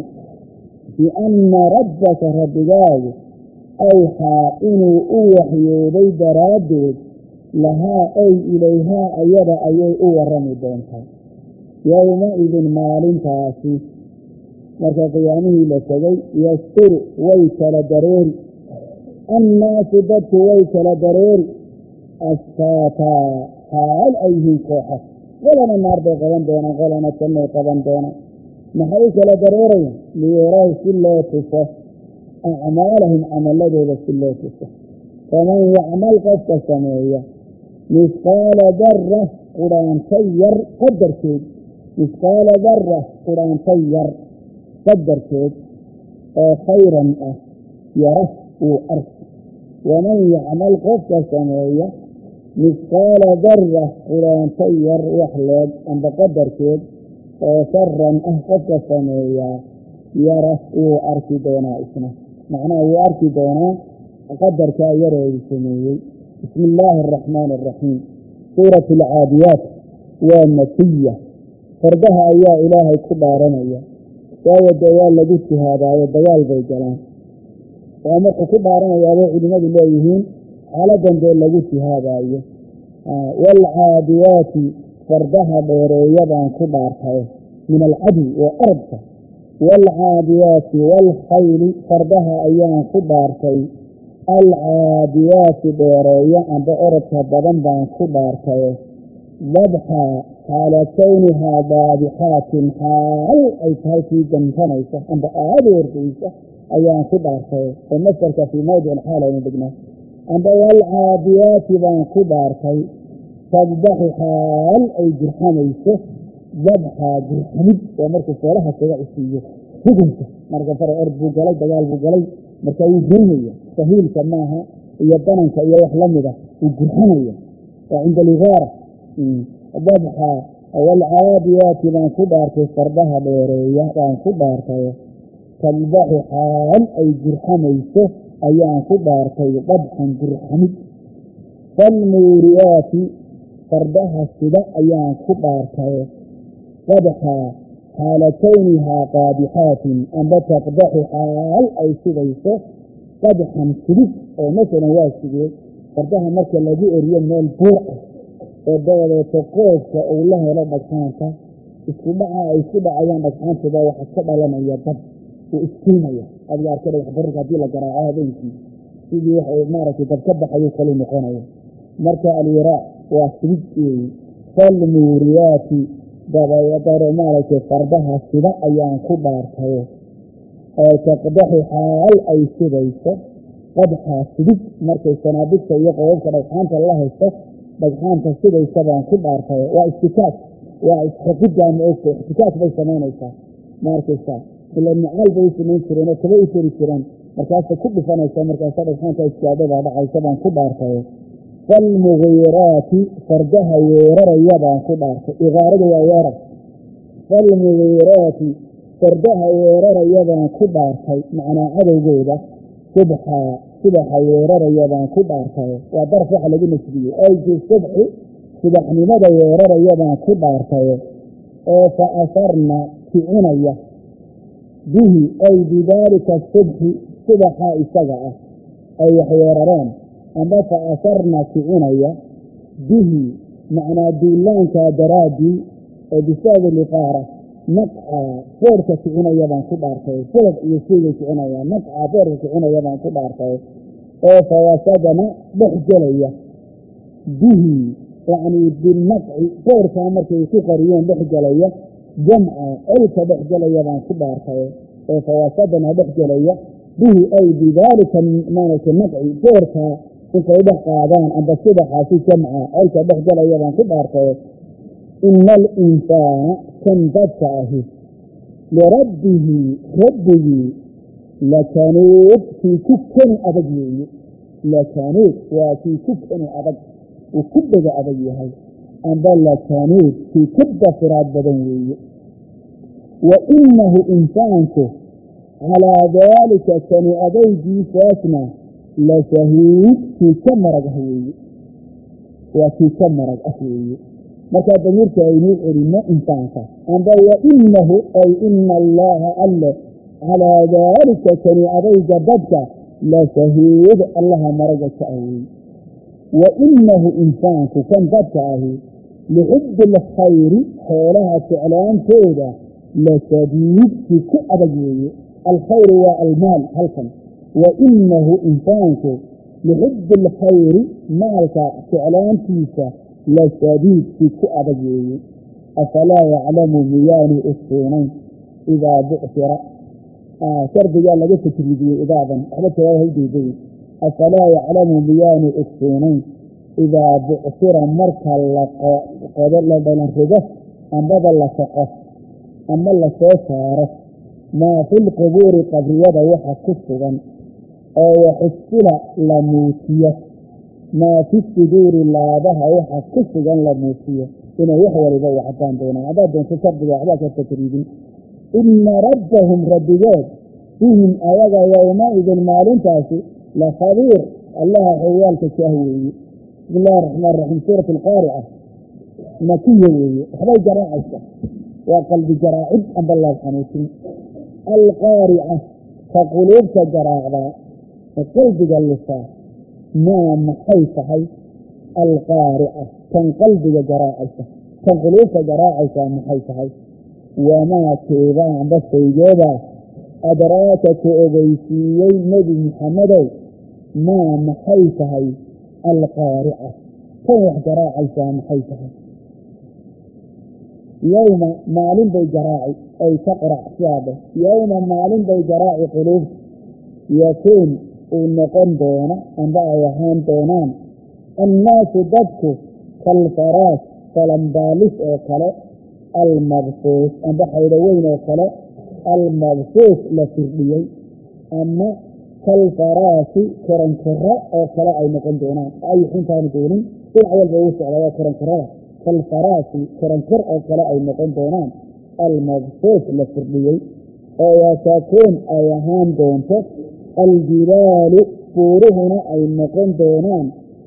bianna rabbaka rabbigaagu ayhaa inuu u waxyooday daraaddeed lahaa ay ilayhaa ayada ayay u warrami doontaa yowma-idin maalintaasi marka qiyaamihii la tegay yasturu way kala dareeri annaasu dadku way kala dareeri astaataa xaal ay yihiin kooxa qolana naar bay qaban doonaan qolana jannay qaban doonaan maxay u kala dareerayaan liyaraw si loo tuso acmaalahum camaladooda si loo tuso faman yacmal qofka sameeya misqaala darra qudhaanta yar qadarkeed misqaala darra qudhaanta yar qadarkeed oo khayran ah yara uu arki waman yacmal qofka sameeya misqaala darra qudhaanta yar wax leeg amba qadarkeed oo sharan ah qofka sameeyaa yara wuu arki doonaa isna macnaha wuu arki doonaa qadarkaa yaroodu sameeyey bismi illaahi araxmaani araxiim suuratu alcaadiyaat waa makiya fardaha ayaa ilaahay ku dhaaranaya waayo dee waa lagu jihaadaayo dagaal bay galaan waa markuu ku dhaaranayaabay culimmadu leeyihiin xaaladan dee lagu jihaadaayo waalcaadiyaati fardaha dheereeyabaan ku dhaartay min alcadwi oo orodka waalcaadiyaati waalkhayli fardaha ayaan ku dhaartay alcaadiyaati dheereeya amba orodka badan baan ku dhaartay dabxa xaala kownihaa daabixaatin xaal ay tahay kii gantanaysa amba aada ordaysa ayaan ku dhaartay oo masarka fii mawdic xaal aynu dhignaa amba waalcaadiyaati baan ku dhaartay tadbaxu xaal ay jirxamayso dabxaa jirxamid waa markuu foolaha kaga cisiiyo hugunka marka fara ord buu galay dagaal buu galay marka wuu gurnaya sahiilka maaha iyo dananka iyo wax la mida wuu gurxanaya waa cinda aligaara dabxa waalcaadiyaati baan ku dhaartay fardaha dheereeya baan ku dhaartay tadbaxu xaal ay jirxamayso ayaan ku dhaartay dabxan jirxamid falmuuriyaati fardaha sida ayaan ku dhaartay qadxa xaala kownihaa qaadixaatin amba taqdaxu xaal ay sidayso qadxan sidid oo masalan waa sidee fardaha marka lagu eriyo meel buur ah oo dabadeeto qoofka uu la helo dhagxaanta isku dhaca ay isku dhacayaan dhagxaantaba waxa ka dhalanaya dab uu iskiinaya adiga arkada waxbararka haddii la garaaco habeenkii sidii wax maaragtay dab ka baxayu kalu noqonaya marka alwiraac waa sidid weeye falmuuriyaati dabayadaro maaragtay fardaha sida ayaan ku dhaartay oo taqdaxu xaal ay sidayso qadxaa sidid markay sanaabigta iyo qodobka dhagxaanta la haysto dhagxaanta sidaysa baan ku dhaartay waa istikaak waa isxoqiddaa ma ogta ixtikaak bay samaynaysaa ma arkaysaa ila macaal bay u samayn jireen oo kaba u teri jireen markaasay ku dhifanaysa markaasa dhagxaanta iskaadhadaa dhacaysa baan ku dhaartay falmugiiraati fardaha weeraraya baan ku dhaartay igaarada waa weerar falmugiiraati fardaha weeraraya baan ku dhaartay macnaa cadowgooda subxaa subaxa weeraraya baan ku dhaartay waa daraf waxa lagu nasbiyey ay fi subxi subaxnimada weeraraya baan ku dhaartay oo fa asarna kicinaya bihi ay bidaalika subxi subaxaa isaga ah ay waxweerareen amba fa asarna kicinaya bihi macnaa duulaankaa daraaddii oo bisaabi liqaara naqcaa foorka kicinaya baan ku dhaartay fulad iyo sheegay kicinaya naqcaa foorka kicinaya baan ku dhaartay oo fawasadana dhex gelaya bihi yacnii binaqci foorkaa markay ku qariyeen dhex gelaya jamca colka dhex gelaya baan ku dhaartay oo fawasadana dhex gelaya bihi ay bidaalika maaragtay naqci foorkaa intay dhex qaadaan amba subaxaasi jamca colka dhex gelaya baan ku dhaartay ina alinsaana kan dadka ahi lirabbihi rabbigii lakanuud kii ku keni adag weeye lakanuud waa kii ku keni adag uu ku dhega adag yahay amba lakanuud kii ku dafiraad badan weeye wa inahu insaanku calaa daalika kani adaygiisaasna la shahiid kii ka marag ah weeye waa kii ka marag ah weeye markaa damiirka aynuu celinno insaanka amba wa inahu ay ina allaha alle calaa daalika kani adayga dadka la shahiid allaha maraga ka ah weeye wa inahu insaanku kan dadka ahi lixubbi alkhayri xoolaha jeclaantooda la shadiid kii ku adag weeye alkhayru waa almaal halkan wa inahu insaanku lixubbi alkhayri maalka jeclaantiisa la shadiidkii ku adag weeye afalaa yaclamu miyaanu ogsoonayn idaa bucira shardigaa laga tajriidiyey idaadan waxba jawaab haydayday afalaa yaclamu miyaanu ogsoonayn idaa bucira marka laqodo la dhalanrigo ambada la shaqo ama la soo saaro maa fi lqubuuri qabriyada waxa ku sugan oo waxusila la muujiyo maa fi suduuri laabaha waxa ku sugan la muujiyo inay wax waliba u cadaan doonaan haddaad doonto shardiga waxbaa ka tajriidin ina rabbahum rabbigood bihim ayaga yowmaidin maalintaasi la khabiir allaha xogaalka kaah weeye bismi illahi araxmaan raxiim suurat alqaarica makiya weeye waxbay garaacaysa waa qalbi garaacid amba laab xanuusin alqaarica ka quluubta garaacdaa ka qalbiga lisaa maa maxay tahay alqaarica kan qalbiga garaacaysa kan quluubta garaacaysaa maxay tahay wamaa keebaa amba shaygeedaa adraaka ku ogeysiiyey nebi maxamedow maa maxay tahay alqaarica kan wax garaacaysaa maxay tahay yowma maalin bay garaaci ay ka qorac siaadhe yowma maalin bay garaaci quluubta yakuun uu noqon doona amba ay ahaan doonaan annaasu dadku kalfaraas salambaalis oo kale almabsuus amba xaydho weyn oo kale almabsuus la firdhiyey ama kalfaraasi koronkoro oo kale ay noqon doonaan ay xintaanu doonin dhinac walba ugu socda waa koronkorada kalfaraasi koronkor oo kale ay noqon doonaan almabsuus la firdhiyey oo watakuun ay ahaan doonto aljibaalu buuruhuna ay noqon doonaan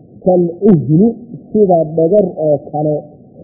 kalcihni sida dhagar oo kale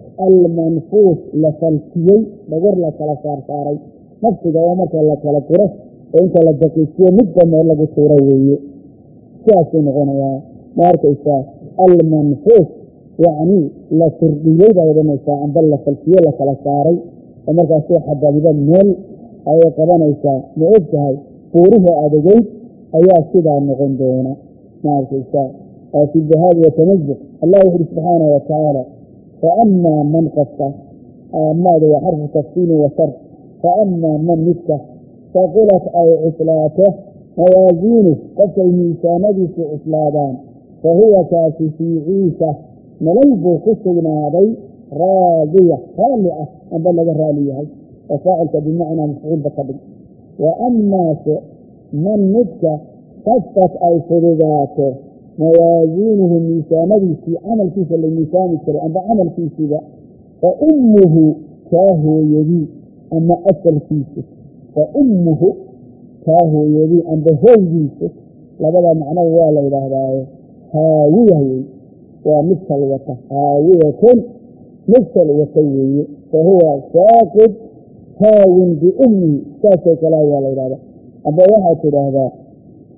almanfuus la falkiyey dhagar la kala saarsaaray nafsiga oo marka la kala guro oo inta la daqiijiyo midba meel lagu tuuro weeye sidaasuu noqonayaa ma arkaysaa almanfuus yacnii la firdhiyey baa odhanaysaa amba la falkiyo la kala saaray oo markaasuu xabadiba meel ayay qabanaysaa ma og tahay buurihii adegeyd ayaa sidaa noqon doona ma arkaysaa fi dahaabi watamazuq allah wuxuuhi subxaana wa tacaala faamaa man qofka maada waa xarfu tafsiilin wa shar faamaa man midka faqulat ay cuslaato mawaasiinu qofkay miisaanadiisu cuslaadaan fa huwa kaasi fii ciisa nolol buu ku sugnaaday raadiya raalli ah amba laga raali yahay oo faacilka bimacnaa mafcuulba ka dhig wa amaase man midka kafat ay fududaato mawaasiinuhu miisaanadiisii camalkiisa la miisaami jiray amba camalkiisiiba fa ummuhu kaa hooyadii ama asalkiisu fa ummuhu kaa hooyadii amba hooygiisu labada macnaba waa la yidhaahdaaye haawiya wey waa mid salwata haawiyatun mid salwata weeye fa huwa saaqid haawin biummihi saasoo kale ayaa la yidhahdaa amba waxaad tidhaahdaa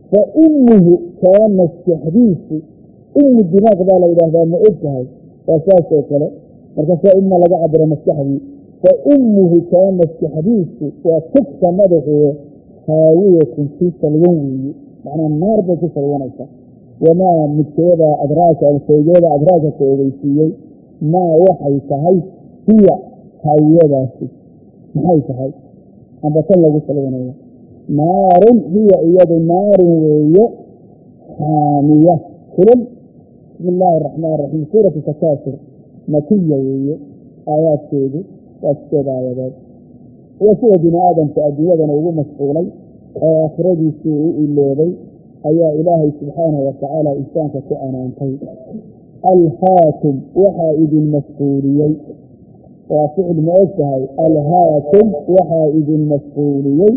فأمه كان التحديث أم الدماغ ذا لا إله ما إلتها وأساسه كلا مركز إما لقى عبر مستحدي فأمه كان التحديث وكفت مدخه هاوية في سلوانه معنى النار بكي سلوانك وما مكتوبة أدراك أو سيجيبة أدراك كأوليسيي ما وحي تهي هي هاوية باسي محي تهي أن بطلق سلوانه نار هي إياد نار وهي حامية كلم بسم الله الرحمن الرحيم سورة التكاثر مكية وهي آيات سيدي وأكتب آيات وسوى بن آدم فأدوية نوغو مسؤولي آخرجي سوء الليبي أيها إلهي سبحانه وتعالى إنسانك كأنا أنتي الحاكم وحائد المسؤولي وفعل مؤسهي الهاكم وحائد المسؤولي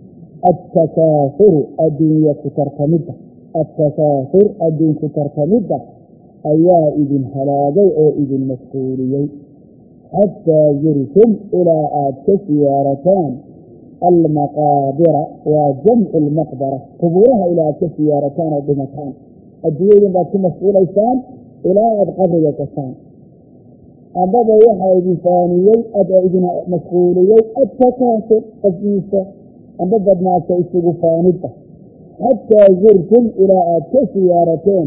التكاثر الدنيا كتركمدة التكاثر الدنيا كتركمدة أيها إذن هلاجي أو إذن مسؤولي حتى يرسم إلى آت سيارتان المقابر وجمع المقبرة قبورها إلى آت سيارتان بمكان الدنيا ما تمسؤول إنسان إلى آت قبر يكسان أبدا يحا إذن ثانيي أبدا إذن مسؤولي التكاثر الجيسة أبدا الناس يسوق فانده حتى يرسم إلى آت سيارتين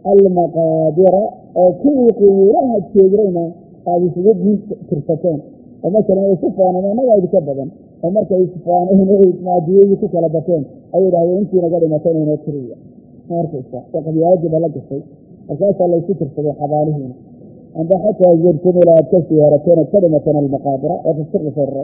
المقابر أو كل قبورها التجرين هذه سجود كرفتين ومثلا يصفون أنا ما يجي كبدا ومركز يصفون هنا ما ديجي كلبتين أي رأي أنت نقدر مثلا نكريه مركز وقد يجب لك شيء أساسا ليس كرفتين حوالينا عند حتى يجرتم إلى كسيارتين كلمة المقابرة وتصرف الرب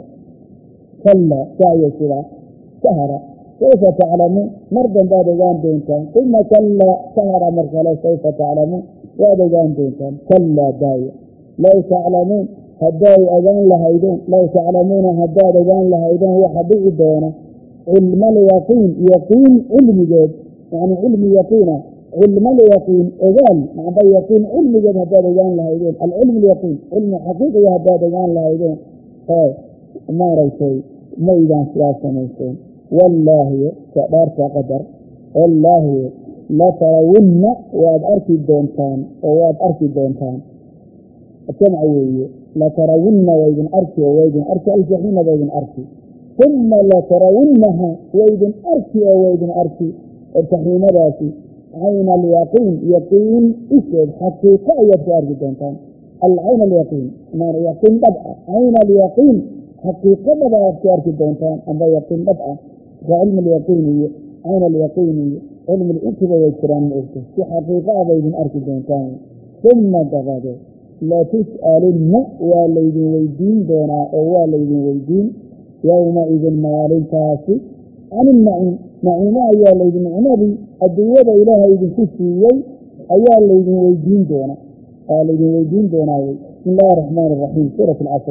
كلا سعي سلا سهر كيف تعلمون مرضا بعد جان بينكم ثم كلا سهر مركز كيف تعلمون بعد جان بينكم كلا داية لو تعلمون هداي أذان لهيدون لو تعلمون هداي أذان لهيدون هو حبيب دونه علم اليقين يقين علم جد يعني علم يقينه علم اليقين أذان مع يقين علم جد هداي أذان لهيدون العلم اليقين علم حقيقي هداي أذان لهيدون هاي ما رأيتي ما إذا سلاسة نيسون والله كبارك قدر والله لا ترون واد أركي الدونتان واد أركي الدونتان التمعوية لا ترون ويدن أركي ويدن أركي الجحيم ويدن أركي ثم لا ترونها ويدن أركي ويدن أركي التحريم راسي عين اليقين يقين إسد حقيقة يبقى أركي الدونتان العين اليقين ما يقين بدأ عين اليقين حقيقة بدأ يبقى أركي الدونتان أما يقين بدأ وعلم اليقين عين اليقين علم الإنتبه والكرام الإرسل في حقيقة ويدن أركي الدونتان ثم تغادر لا تسألن والذين ويدين دونا أو والذين ويدين يومئذ مالين تاسي عن النعيم نعيم أيها الذين عنبي الدنيا إله إذن كسيي أيها الذين ويدين دونا والذين ويدين دونا بسم الله الرحمن الرحيم سورة العصر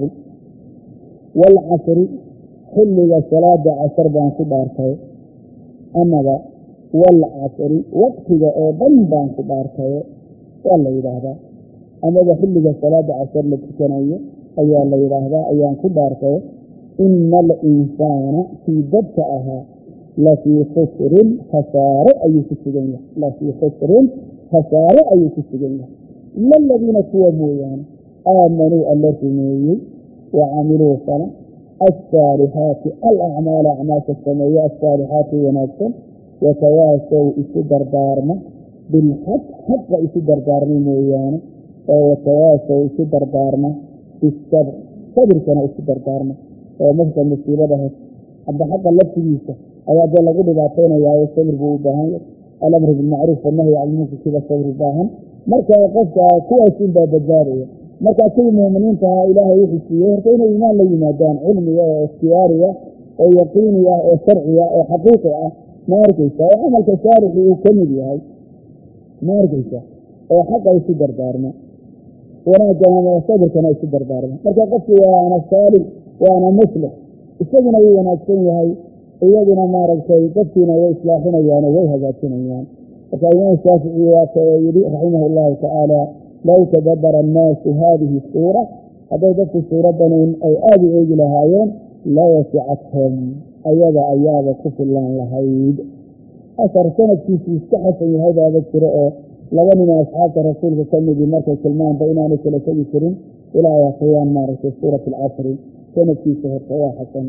والعصر حل الصلاة عشر بان كباركي أما والعصر وقت أوبن بان كباركي والله إذا هذا أما إذا حلق الصلاة عشر لتكنية أيها الله يراهدا أيها كبارك إن الإنسان في بدأها لفي خسر خسار أي تسجنية لفي خسر خسار أي تسجنية إلا الذين توابوا يعني آمنوا الذين وعملوا صلاة الصالحات الأعمال أعمال السماوية الصالحات ونفسا وتواصوا إسدر دارنا بالحق حتى إسدر دارنا مويانا وتواصوا إسدر دارنا بالصبر صبر كان إسدر دارنا ومثل مصيبة عند حق الله تجيسه أيها دولة قد باتينا يا الصبر بوباهن الأمر بالمعروف والنهي عن المنكر كذا الصبر باهن مركا قفت كويسين باب الجارية مركا كل المؤمنين فها إلهي يحسيه فإن إيمان لي مادان علمي واختياري ويقيني وشرعي وحقيقي ما أركيسا وعمل كشارحي وكمدي هاي ما أركيسا وحقا يسدر دارنا وانا جماعة صبر كان يسدر دارنا مركا قفت وانا صالح وانا مصلح استجنا وانا أكسني هاي إيادنا ما رجعي قفتنا وإصلاحنا يعني ويهجاتنا يعني فكأيمان الشافعي رحمه الله تعالى لو تدبر الناس هذه السورة هذا يدفع السورة بنين أي آدي أيجي لهايين لا يسعتهم أيضا أيضا كفر الله لهايد أثر سنة في استحسن هذا ذكر لو من أصحاب رسول الله بمركز سلمان بيننا كل شيء كريم إلى قيام نار في سورة العصر سنة في شهر سواء حسن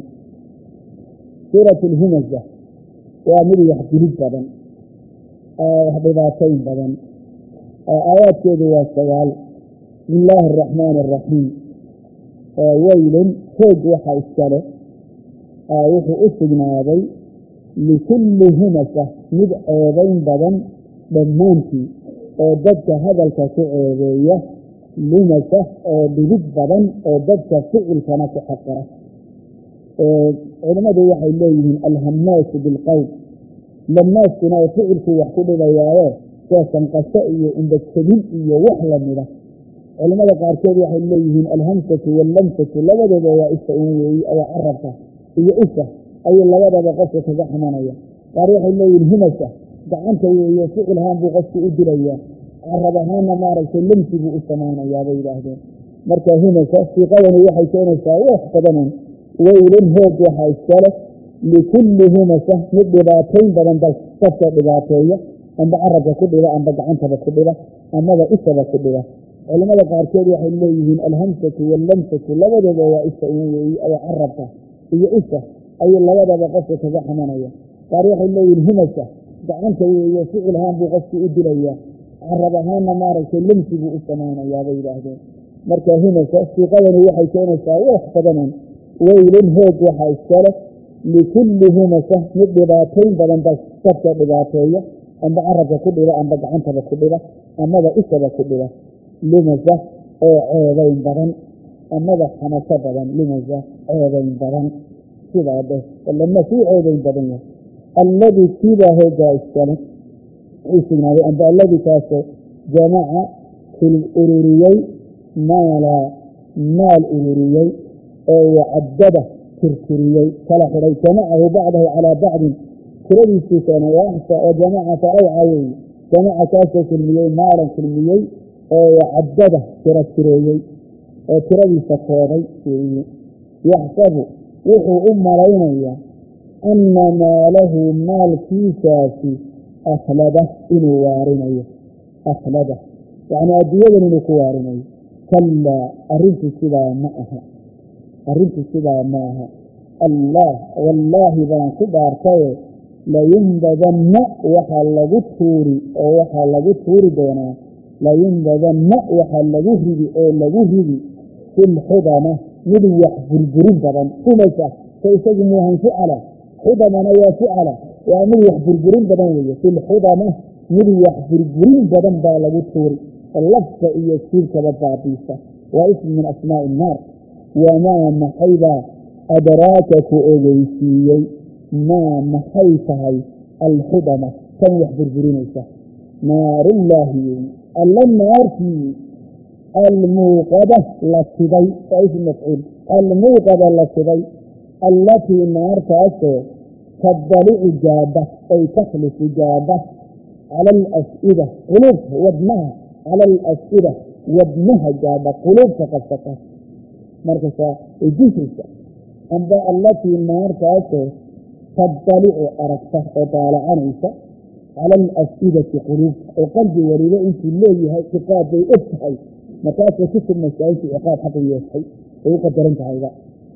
سورة الهمزة وأمر يحجلب بدن حبيباتين بدن آيات كذا والسوال بسم الله الرحمن الرحيم ويل فوق وحا إسكاله وحو أسجنا هذي لكل همسة مدعوين بدن بمانتي وددك هذا الكسعودية لمسة بجد بدن وددك فعل كما تحقره علماء يحي إليهم الهماس بالقول لما سنا فعل في يحكم بياه كاسم قسائي عند السبيل وحلا منه علماء قاركود يحي إليهم الهمسة واللمسة لوجد وإسا أو عرفة هي إسا أي لوجد قصة زحمانية قال يحي إليهم همسة دعنت يفعل هام بغسط إدريا عربهان مارك اللمسي بإسمانا يا بيد أهدين مركا همسة في قوله يحي كونسا وحفظنا ويلن هوك وحا إسكالة لكل همسة مدباتين بدن دل صفة دباتية أن بعرب كبيرة أن بجعنت بكبيرة أن ماذا إسا بكبيرة علماء قاركود يحي إليهم الهمسة واللمسة لوجد وإسا أو عربها هي إسا أي لوجد قصة زحمانية قال يحي إليهم همسة دعنت يفعل هام بغسط إدريا عربهان مارك اللمسي بإسمانا يا بيد أهدين مركا همسة في قوله يحي كونسا وحفظنا ويلن هوك وحا إسكالة لكل همسة مدباتين بدن دل صفة دباتية أن بعرب كبيرة أن بجعنت بكبيرة أن ماذا إسا بكبيرة لمزة أو عيبين بدن أن ماذا حمسة بدن لمزة عيبين بدن كذا به ولما في عيبين بدن الذي كذا هو جاء إسكالة إسمنا أن الذي كاسو جماعة في الأروريي مالا مال أروريي أو عدده تركريي فلا حريت معه بعضه على بعض كربي سيسانا وأحسى وجماعة أوعي جماعة كاسو كلميي مالا كلميي أو عدده تركريي كربي سكوري يحسب وحو أم رينيا أن ماله مال كيساسي أخلده إنه وارنيه أخلده يعني أدية إنه كوارنيه كلا أرنت السبا معها أرنت السبا معها الله والله بان كبار كيه لا ينبذن وحال توري أو وحال توري دونا لا ينبذن وحال هدي أو لغهدي في الحضنة يدي يحفر الجريد بان كمسة سيسجموها فعلا حضنة يا فعلا وأمر يحفر الجرين بدن في الحضنة مر يحفر الجرين بدن بالغ الطوري اللفة إيا السير كباباتيسة واسم من أسماء النار وما محيبا أدراكك أغيسيي ما محيطها الحضنة كم يحفر الجرين إيسا نار الله ألا النار في الموقدة للسبي فاسم مفعول الموقدة للسبي التي نار تأسر تضلع جابة أي تخلص جابة على الأسئدة قلوب وابنها على الأسئدة وابنها جابة قلوب تقصتها مركزة الجسرسة أنباء التي النار تأسر تضلع أركته وطالع عنيسة على الأسئدة قلوب وقلبي وريلة إنت اللي هاي تقاد بإفتحي مكاسة كسر مسائل في عقاب حقا يسحي ويقدر انت هذا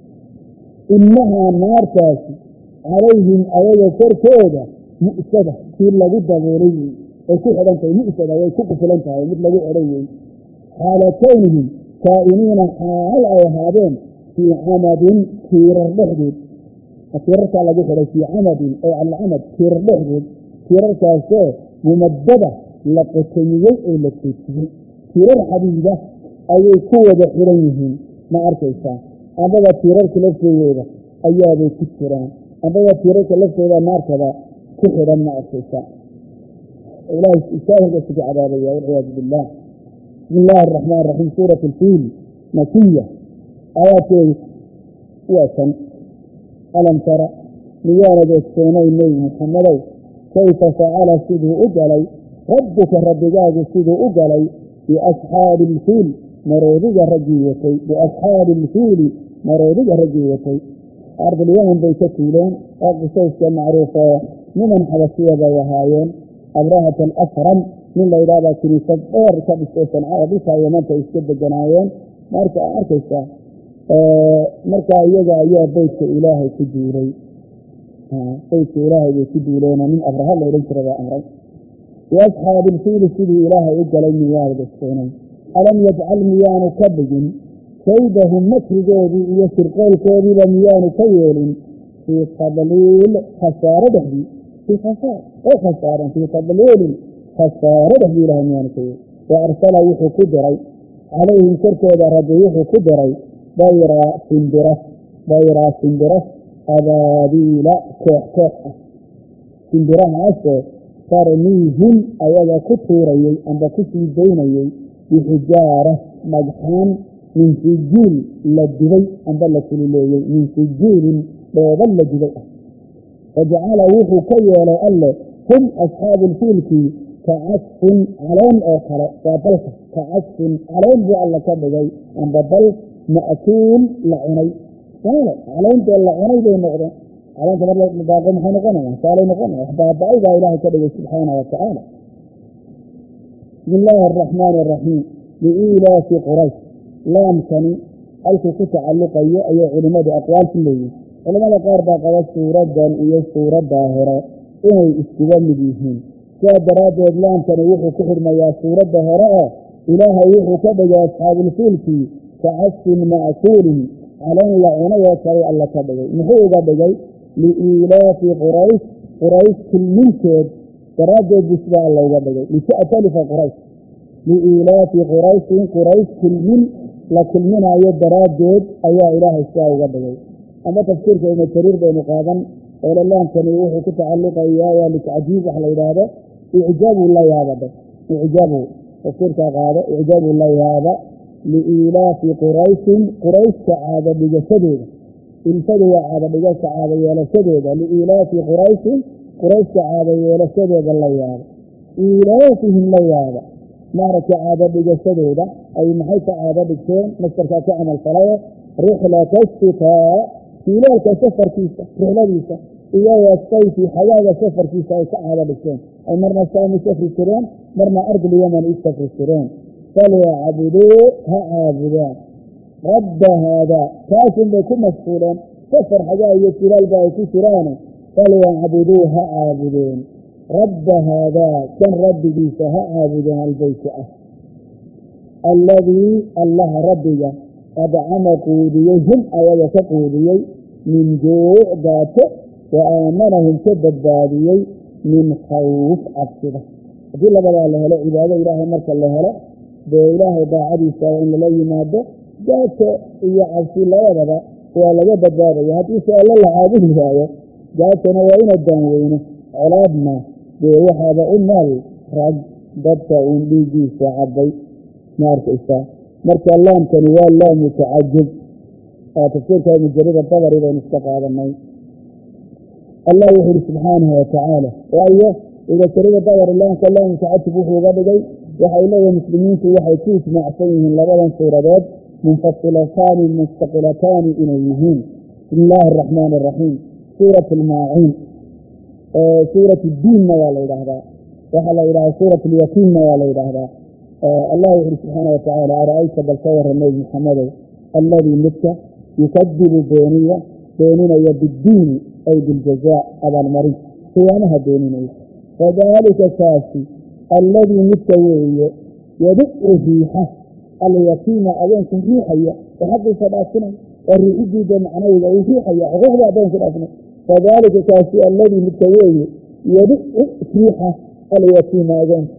إنها نار تأسر عليهم أولا كركودا مؤسدة في اللغة غيري وكل أنت مؤسدة وكل فلنتها مثل غيري حال كونهم كائنين حال أو هذين في عمد كير البحدود كيرك على جهة في عمد أو على عمد كير البحدود كيرك أساء ممددة لقتنية أو لقتنية كير الحديدة أي قوة بحرينهم ما أركيسا أبدا كيرك لفظي أيها كتران أبدا كيرك لفظي نار كذا كحرا ما أركيسا إلهي إشاهد أسجع عذابية والعياذ بالله بسم الله الرحمن الرحيم سورة الفيل مكية آيات واسم ألم ترى ميانا السوني النبي محمد كيف فعل سيده أجلي ربك رب جاج سيده أجلي بأصحاب الفيل مرودك رجيوتي بأصحاب الفيل مرودك رجيوتي أرض اليوم بيتكيلون أرض سيسك معروفة niman xabashiya bay ahaayeen abrahat alasram nin la yidhahdaa kiniisad dheer ka dhistay sancada dhulkaa yamanta ay iska deganaayeen marka arkaysa markaa iyaga ayaa beydka ilaahay ku duulay beydka ilaahay bay ku duuleena nin abraha la odhan jira baa amray waasxaabi ilfiili sidii ilaahay u galay miyaad dhisteenay alam yajcal miyaanu ka dhigin kaydahum makrigoodii iyo shirqoolkoodiiba miyaanu ka yeelin fii tadliil khasaaro dhexdii fii khasaar oo khasaaran fii tadliilin khasaaro dhexdii ilahay miyaanu ka yeelin wa arsala wuxuu ku diray calayhim korkooda rabbi wuxuu ku diray dayraa simbiras dayraa simbiras abaabiila koox koox ah simbirahaasoo tarmiihim ayaga ku tuurayey amba ku sii daynayey bixijaara dhagxaan min sijiil la dubay amba la kululeeyey min sijiilin dhooba la dubay ah fajacala wuxuu ka yeelay alle hum asxaabuulfiilkii ka casfin caleen oo kale waa balka ka casfin caleen buu alla ka dhigay amba bal ma'kuul la cunay saale caleentoo la cunay bay noqdeen caleenta mar la daaqo maxay noqonaya saalay noqonaya wax baaba-ay baa ilaahay ka dhigay subxaana wa tacaala bismi illaahi araxmaani araxiim liiilaafi quraysh laamkani halkuu ku tacalluqayo ayay culimmadu aqwaal ku leeyihin culamada qaar baa qaba suuraddan iyo suuraddaa hore inay iskuga mid yihiin sidaa daraaddeed laamkani wuxuu ku xidhmayaa suuradda hore oo ilaahay wuxuu ka dhigay asxaabuulfiilkii ka casfin ma'kuulin calan la cunay oo kale alla ka dhigay muxuu uga dhigay liiilaafi quraysh quraysh kulminteed daraaddeed bisbaa alla uga dhigay lita'talifa quraysh liiilaafi qurayshin quraysh kulmin la kulminaayo daraaddeed ayaa ilaahay sidaa uga dhigay ama tafsiirka ibnu jariir baynu qaadan oolalaamkani wuxuu ku tacalluqayaa waa litacjiib wax la yidhaahdo icjaabu la yaaba dhe icjaabu tafsiirkaa qaado icjaabu la yaaba liiilaafi qurayshin qurayshka caada dhigashadeeda ilfadu waa caada dhigasha caada yeelashadeeda liiilaafi qurayshin qurayshka caada yeelashadeeda la yaaba iilaafihim la yaaba maaragta caada dhigashadeeda ay maxay ka caado dhigteen mastarkaa ka camal falaye rixlata shitaa fiilaalka safarkiisa rixladiisa iyo wasayfi xagaaga safarkiisa ay ka caado dhigteen ay marna saami safri jireen marna ardul yaman u safri jireen falyacbuduu ha caabudaan rabba haadaa kaasun bay ku mashquuleen safar xagaa iyo filaalba ay ku jiraane falyacbuduu ha caabudeen rabba haadaa kan rabbigiisa ha caabudeen albayka ah alladii allaha rabbiga adcama quudiyey hum ayaga ka quudiyey min juuc gaato wa aamanahum ka badbaadiyey min khawf cabsida haddii labadaa la helo cibaado ilaahay marka la helo dee ilaahay daacadiisa in lala yimaado gaato iyo cabsi labadaba waa laga badbaadaya haddiise alla la caabudi waayo gaatona waa ina daanweyno colaadna dee waxaaba u nool rag dadka uun dhiigiisa cabbay ma arkaysaa marka laamkani waa laamu tacajub tafsiirka ibnu jariir dabari baynu iska qaadanay allah wuxu uhi subxaanahu watacaala waayo ibnu jariir dabari laamka laamu tacajub wuxuu uga dhigay waxay leeyihin muslimiintu waxay ku ijmaacsan yihiin labadan suuradood munfasilataani mustaqilataani inay yihiin bismi illaahi araxmaani araxiim suurat almaaciin suurat diinna waa la yidhaahdaa waxaa la yidhahdaa suurat alyatiimna waa la yidhaahdaa allah wuxu uhi subxaana watacaala ara-ayta bal ka warran nebi maxamedow alladii midka yukadibu beeniya beeninaya biddiini ay biljazaa abaalmarinta qiyaamaha beeninaya fadaalika kaasi alladii midka weeye yadicu riixa alyatiima adeenka riixaya oo xaqiisa dhaafinaya waa riixidiida macnaheeda uu riixaya xuquuqda adeenka dhaafinaya fadaalika kaasi alladii midka weeye yadicu riixa alyatiima adeenka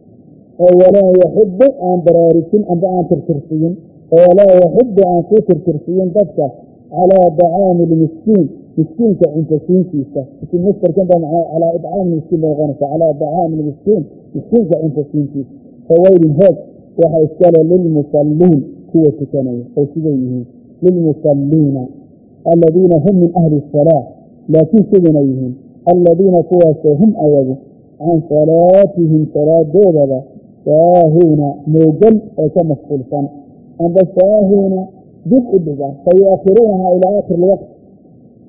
oo walaa yaxubu aan baraarujin amba aan tirtirsiyin oo walaa yaxubu aan ku tirtirsiyin dadka calaa dacaami lmiskiin miskiinka cuntasiintiisa mastarkanba macnaa calaa idcaami miskiin bay noqonaysa calaa dacaami lmiskiin miskiinka cuntasiintiisa fawaylin hoog waxa iskale lilmusalliin kuwa tukanaya oo siday yihiin lilmusalliina aladiina hum min ahli salaa laakiin sidana yihiin aladiina kuwaasoo hum ayagu can salaatihim salaadoodaba saahuuna moogan oo ka mashquulsan amba saahuuna dib u dhiga fayuakhiruunaha ilaa aakhir lwaqt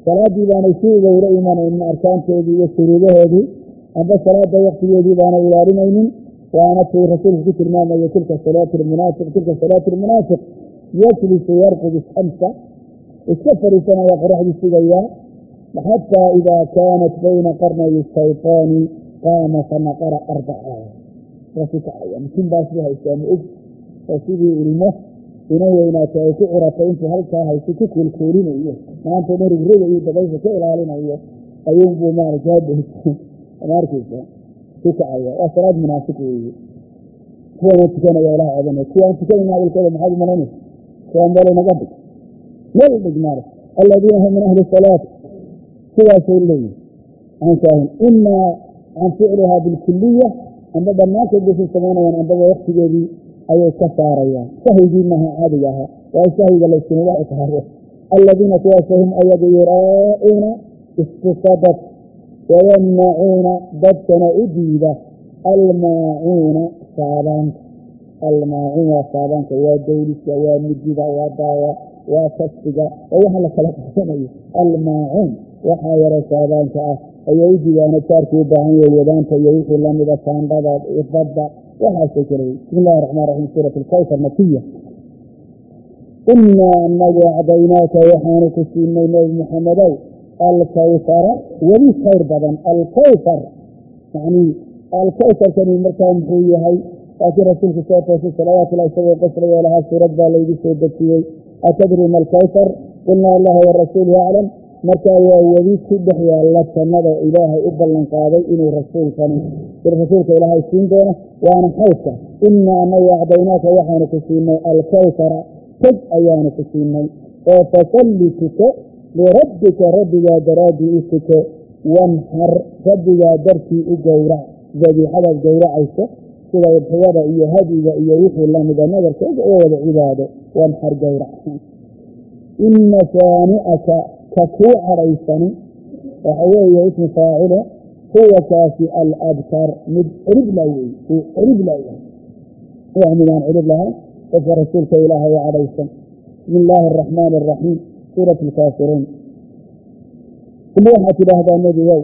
salaadii baanay sideeda ula imanaynin arkaanteedii iyo shuruudahoodii amba salaada waktigeedii baana ilaalinaynin waana tuu rasuulku ku tilmaamayo tilka salaatu lmunaafiq tilka salaatu lmunaafiq yajlisu yarqudu shamsa iska fariisanaya qoraxdii sugayaa xataa idaa kaanat bayna qarnay shayطaani qaama fanaqara arbaca waasi kacaya mikin baas bu haystaa ma og oo sidii ilmo ina weynaata ay ku curatay intuu halkaa hayso ku kuulkuulinayo maanta dharigriga iyo dabaysha ka ilaalinayo ayuunbuu maarata maarkaysa ku kacaya waa salaad munaafiq weeye kuwana tukanaya ilaha codanaya kuwaan tukanayna hadalkooda maxaad umalanaysa kuwaan meel inaga dhig meel dhig maara aladiina hum min ahli salaat sidaasay leeyihin aan kaahin imaa can ficlihaa bilkuliya amba dhammaantood basay samaynayaan ambaba waktigeedii ayay ka saarayaan sahwigii maha caadiga ahaa waa sahwiga laysunaga ikaaro aladiina kuwaasa hum ayaga yuraa'uuna istisadat wayamnacuuna dadkana u diida almaacuuna saabaanka almaacuun waa saabaanka waa dawliska waa midida waa daawa waa kasfiga oo waxa la kala qarsanayo almaacuun waxaa yaro saabaanka ah ayay u diidaana jaarkii u baahan yahay wadaanta iyo wixii lamida saandhada badda waxaasay kala bismi illahi raxmaan raxiim suurat alkawsar makiya inaa anagu acdaynaaka waxaanu ku siinay nebi maxamedow alkawsara weli khayr badan alkawsar yani alkawsarkani markaa muxuu yahay laakiin rasuulku soo toosay salawaatullahi isagoo qasriga lahaa suurad baa laygu soo dejiyey atadri ma alkawsar qulnaa allaha warasuuluhu aclam markaa waa weli ku dhex yaalla jannada ilaahay u ballan qaaday inuu rasuulkani rasuulka ilaahay siin doono waana xawdka inaa anagu acdaynaaka waxaanu ku siinay alkawsara tog ayaanu ku siinay oo fasalli tuko lirabbika rabbigaa daraaddii u tuko wanxar rabbigaa dartii u gowrac dabiixadaad gowracayso sida udxiyada iyo hadiga iyo wixii lamida nadarka oo wada cibaado wanxar gowrac ina saani'aka ka kuu cadhaysani waxa weeye ismu faacile huwa kaasi alabtar mid cirib la wey uu cirib layahay waa midaan cirib lahayn qofka rasuulka ilaahay u cadhaysan bismi illaahi araxmaani araxiim suurat alkaafiruun kul waxaad tidhaahdaa nebigow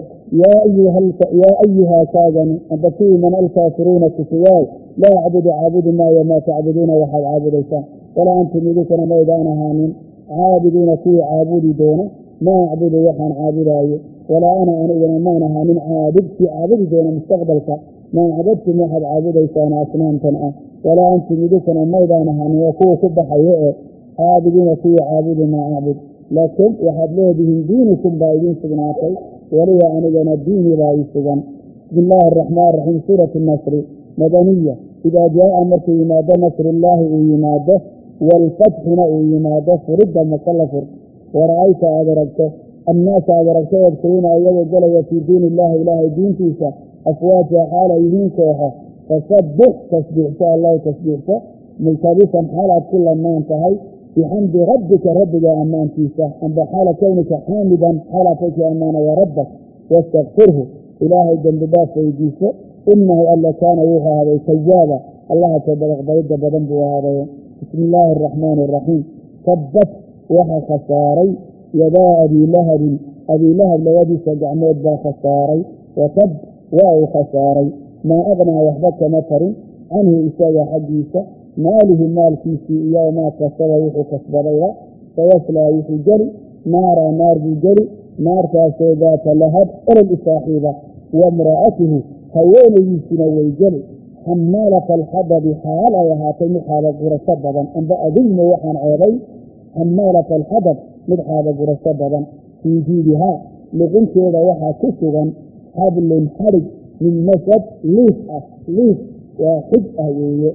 yaa ayuhaa kaagani amba kuwii man alkaafiruuna kusugaay laa acbudu caabudi maayo maa tacbuduuna waxaad caabudaysaan walaa antum idinkuna maydaan ahaanin caabiduuna kuwii caabudi doona maa acbudu waxaan caabudaayo walaa ana aniguna maan ahaanin caabidkii caabudi doona mustaqbalka maa cabadtum waxaad caabudaysaan asnaamtan ah walaa antum idinkuna maydaan ahaanin waa kuwa ku baxayo ee caabiduuna kuwii caabudi maa acbud laakiin waxaad leedihiin diinikum baa idiin sugnaatay waliba anigana diini baa ii sugan bismi illaahi araxmaan raxiim suuratu nasri madaniya idaa jaa-a markuu yimaado nasrullaahi uu yimaado waalfatxuna uu yimaado furidda makala fur wara-ayta aad aragto annaasa aad aragto yadkuluuna iyagoo galaya fii diini illaahi ilaahay diintiisa afwaaja xaala yihiin kooxo fasabbix tasbiixso allahu tasbiixso multabisan xaalaad ku lamaan tahay bixamdi rabbika rabbiga ammaantiisa amba xaala kownika xaamidan xaalaatayki ammaanaya rabbak wastakfirhu ilaahay dembi dhaaf weydiiso inahu alla kaana wuxuu ahaaday tawaaba allaha toobadaqbalidda badan buu ahaaday bismi illaahi araxmaani araxiim tabbat waxaa khasaaray yadaa abiilahabin abiilahab labadiisa gacmood baa khasaaray watab waa uu khasaaray maa aqnaa waxba kama tarin canhu isaga xaggiisa maalihi maalkiisii iyo maa kasaba wuxuu kasbadayba sayaslaa wuxuu geli naara naar buu geli naartaasoo daata lahab olol u saaxiiba waimra'atuhu haweenaydiisina way geli xamaalata alxadabi xaal ay ahaatay mid xaaba gurasho badan amba adilma waxaan ceebay xamaalata alxadab mid xaaba gurasho badan fii jiidihaa luqunteeda waxaa ku sugan xablun xarig min masad liif ah liif waa xig ah weeye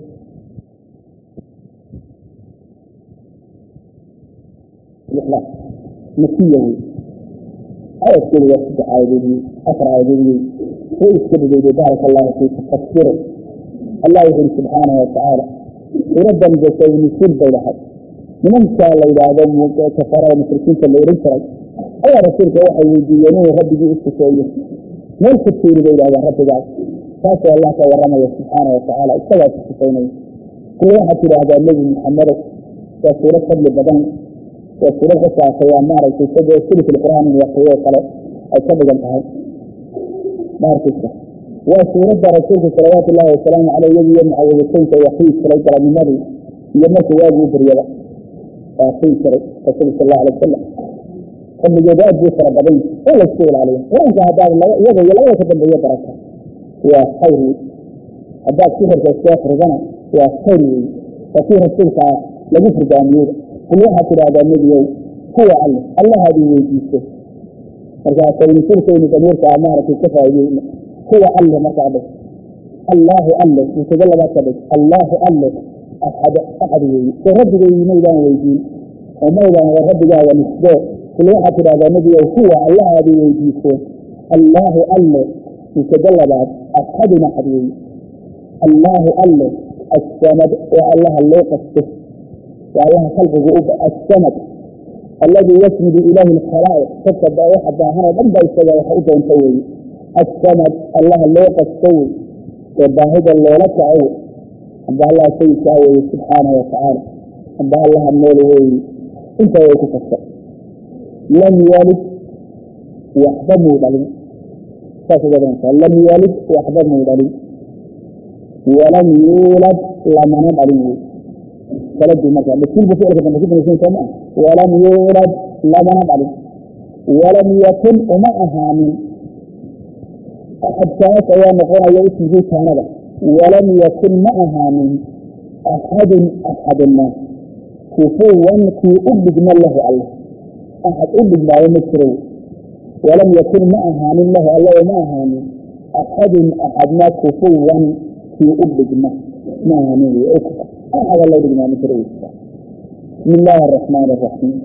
makiya wey ayadkeeda waa saddex aayadoodii afar aayadoodii way iska dhigayday baaraka allahu fiika tafsiro allah wuxu uri subxaanahu watacaala suuradan jasawnisul bay dhahay nimankaa la yidhaahdo kafarada mushrikiinta la ohan jiray ayaa rasuulka waxay weydiiyeen inuu rabbigii u sifeeyo meel ku tiiri bay yidhahdeen rabbigaas taasoo allah ka warramaya subxaana watacaala isagaa ku sifaynaya kuwa waxaad tidhaahdaa nebi maxamedow waa suurad fadli badan وسورة قصة يا مارك تسجل سورة القرآن وقوة قلق أكبر الأهل مارك وسورة رسولك صلوات الله والسلام على يدي المعوذتين ويقيس صلوات على النبي يمك واجه بريضة ويقيس رسول الله عليه وسلم ثم جداد بيسر بضين ولا السؤال عليه وانت هذا الله يضي لا يخدم بيه بركة وخيري هذا كفر في السياق رغنا وخيري وفي رسولك لجفر دامير كل واحد هذا النبي هو الله الله هذه ويجيسه فرجع سيد سورة ونزمير كأمارة الكفر هو الله مكعبه الله الله يتجلى مكعبه الله الله أحد أحد ويجي فرد ويجي ميدان ويجي وميدان ورد جاء ونسبه كل واحد هذا النبي هو الله هذه ويجيسه الله الله يتجلى بعد أحد أحد ويجي الله الله السند والله اللي قصده والله خلقه السند الذي يسند إله الخلائق تكتب واحد هنا بنبا يستوى وحيده ونسوي السند الله اللي قصده وباهد اللي لك عوه عند الله سيد شاوي سبحانه وتعالى عند الله النور وي انت ويكفر لم يلد وحده مولد لم يلد وحده مولد ولم يولد لما نبعليه ثلاث المكان بس كل بسيء لك نجيب نسين سماء ولم يولد لما نبعليه ولم يكن ومعها من أحد كانت أيام قرى يوسف في كندا ولم يكن معها من أحد أحد الناس كفوا كي أبد من الله الله أحد أبد ما يمكره ولم يكن معها من الله الله ومعها من أحد أحد ما كفوا في أبد ما ما نري أكثر أحد الله بما نكره بسم الله الرحمن الرحيم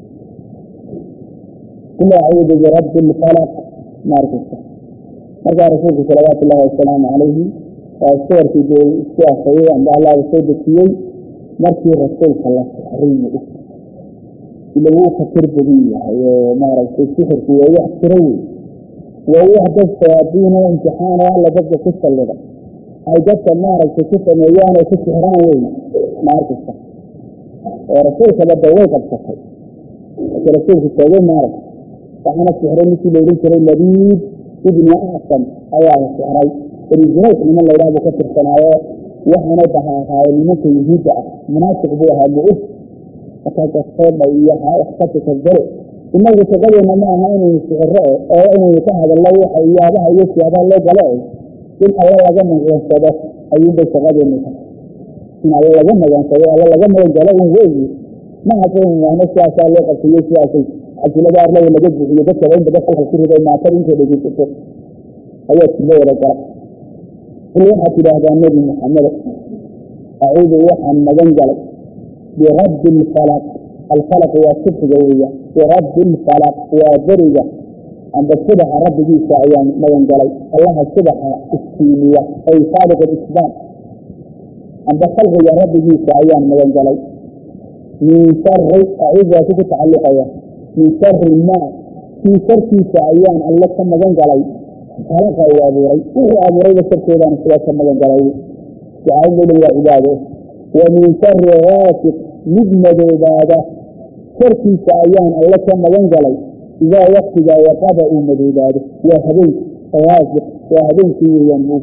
كل أعوذ برب الفلق ماركسة هذا رسول صلوات الله والسلام عليه والسور في جو السياسية عند الله وسيد السيئي مركي رسول صلى الله عليه وسلم إلا هو خطر بذية ماركسة السحر في ويحتروي ويحدث سيادينه امتحانه على ضد قصة اللغة أي جبت النار الكسوفة مليانة وكسو حرانوي مارك الصح ورسولك بدأ ويقب صحي ورسولك التوين مارك فأنا السحرين مثل ليلين كريم لبيب ابن أحسن أيها السحرين الجنوك من الله إرابه كثر سنوات وحنا بها هاي المنطقة يهيدة مناسق بها مؤس وكانت الصوم إياها احتفت الزرق إنه يتغير ما هاي السحرين أو أنه يتهد الله وحي إيابها يسي هذا الله جلائه إن الله لجمع ينصدق أيين بيستغاد النساء إن الله لجمع ينصدق الله لجمع ينجلق ويجي ما هتفهم يعني السياسة الله قصية سياسي حتى لدار الله لجد في يدك وين بدك الخير ده ما ترين كده جيت هي كله رجع كل واحد كده النبي محمد أعوذ بالله من جنجل برب الفلق الفلق هو الصبح جوية برب الفلق ودرجة عند الصبح رب جي سعيان ما ينجلي الله الصبح السينية أي صادق الإسلام عند الخلق يا رب جي سعيان ما ينجلي من شر أعوذ بك تعلقيا من شر الماء في شر سعيان الله كما ينجلي خلق هو أبوري وهو أبوري بشر كيدان سوا كما ينجلي يعوذ بالله عباده ومن شر غاسق مجمد عباده شر سعيان الله كما ينجلي إذا وقت إذا يقضى مدوداده وهبيت غاسق وهبيت ينمو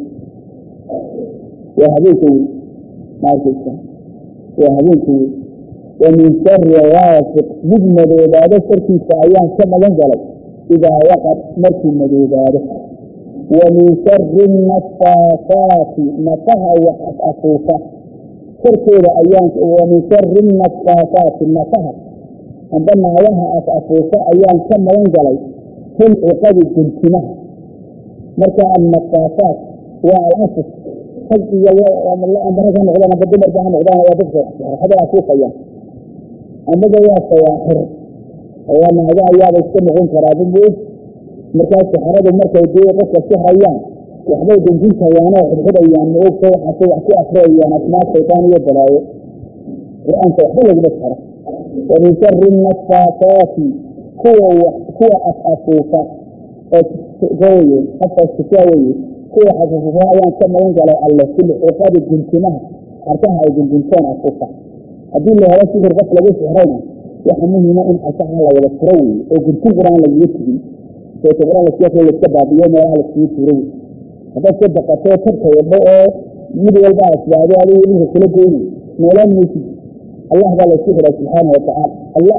وهبيت ماركسة وهبيت ومن شر غاسق مجمد عباده شر سعيان كما ينجلي إذا وقت مركي مدوداده ومن شر النفاثات نفها وقت أفوفة شر كذا أيام ومن شر النفاثات نفها عندما وها أفوفة أيام كما ينجلي كل عقد الجنسنة مركا النفاثات والعفف حج يوم الله أن درجة مغلانة بدو مرجع مغلانة ودفع هذا أفوفة أيام عندما يا سواحر أيام هذا أيام يستمعون كرابين بوه مركز الحرب المركز الدولي قصة الشهر أيام وحبوا جنجنتها وانا وحبوا أيام نقول سوى حسوا حسوا أخرى أيام أسماء الشيطانية الدلائل وأنت وحبوا بسحرة ومن شر النفاثات هو هو أفافوفا جوي حتى الشكاوي هو حفافوفا أيام كما ينجل الله كل عقاد الجنسنة حركها الجنسان أفوفا أدين لها لا سيفر غفلة بسحرين وحمهما إن أسعى ولا تروي وقلت القرآن لك يكفي فالقرآن لك يكفي للتبع بيوم وعلى السيوط هذا صدق صدق يبقى يدعو البعض بعد عليه يليه كل دين مولان يكفي الله قال الشكر سبحانه وتعالى الله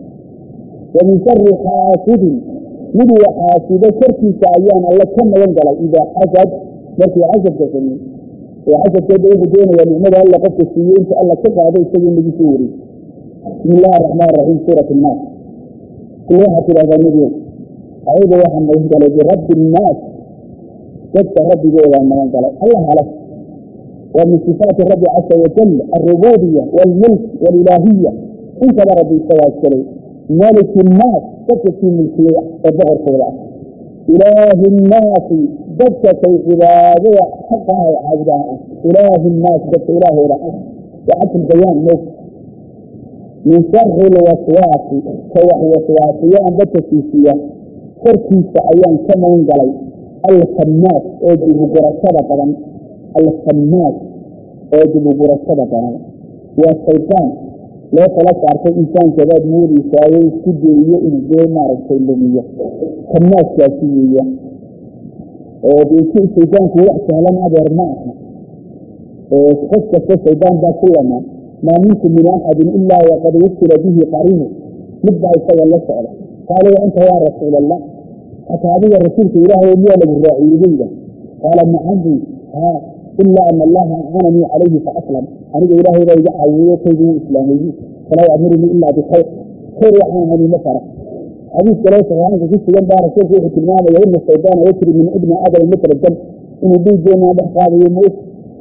ومن شر حاسد يدعو حاسد شركي سعيان الله كم ينقل إذا حسد لكي عسد جسمي وحسد تدعو بدين ونعمد الله قد السيئين فالله كفى هذا السيئين الذي سوري بسم الله الرحمن الرحيم سورة الناس كل واحد هذا النبي أعوذ واحد ما ينقل برب الناس كفى ربي جوه ما ينقل الله عليه ومن صفات الرب عز وجل الربوبية والملك والإلهية انت ربي سوى السلام ملك الناس تكفي ملكية الظهر كله إله الناس بدك عبادة حقها عبدها إله الناس بدك إله رحمه وعد البيان له من شر الوسواس كوحي وسواسيان بدك فيسية شركي سعيان كما ينقلي الخناس يجب برسالة طبعا الخناس يجب برسالة طبعا والشيطان لا ثلاث عرف إنسان كذا موري ساوي كدية إنجيل معرفة اللومية خناس كاسية بيكون الشيطان في وقت لم أدر معها خصة الشيطان ذا كلنا ما منكم من أحد إلا وقد وصل به قرينه نبدأ يسوى الله سأله قال وأنت يا رسول الله أتعبد الرسول في إله يليه بالرعيدية قال ما عندي ها إلا أن الله أعانني عليه فأسلم أنا إله إذا يدعى ويكيده إسلامي فلا يأمرني إلا بخير خير وحانني مفرح حديث ثلاثة وعنك في السجن بارك في حكمنا ويهن الشيطان ويسري من ابن آدم مثل الدم إن الدين جينا بحقاب يموت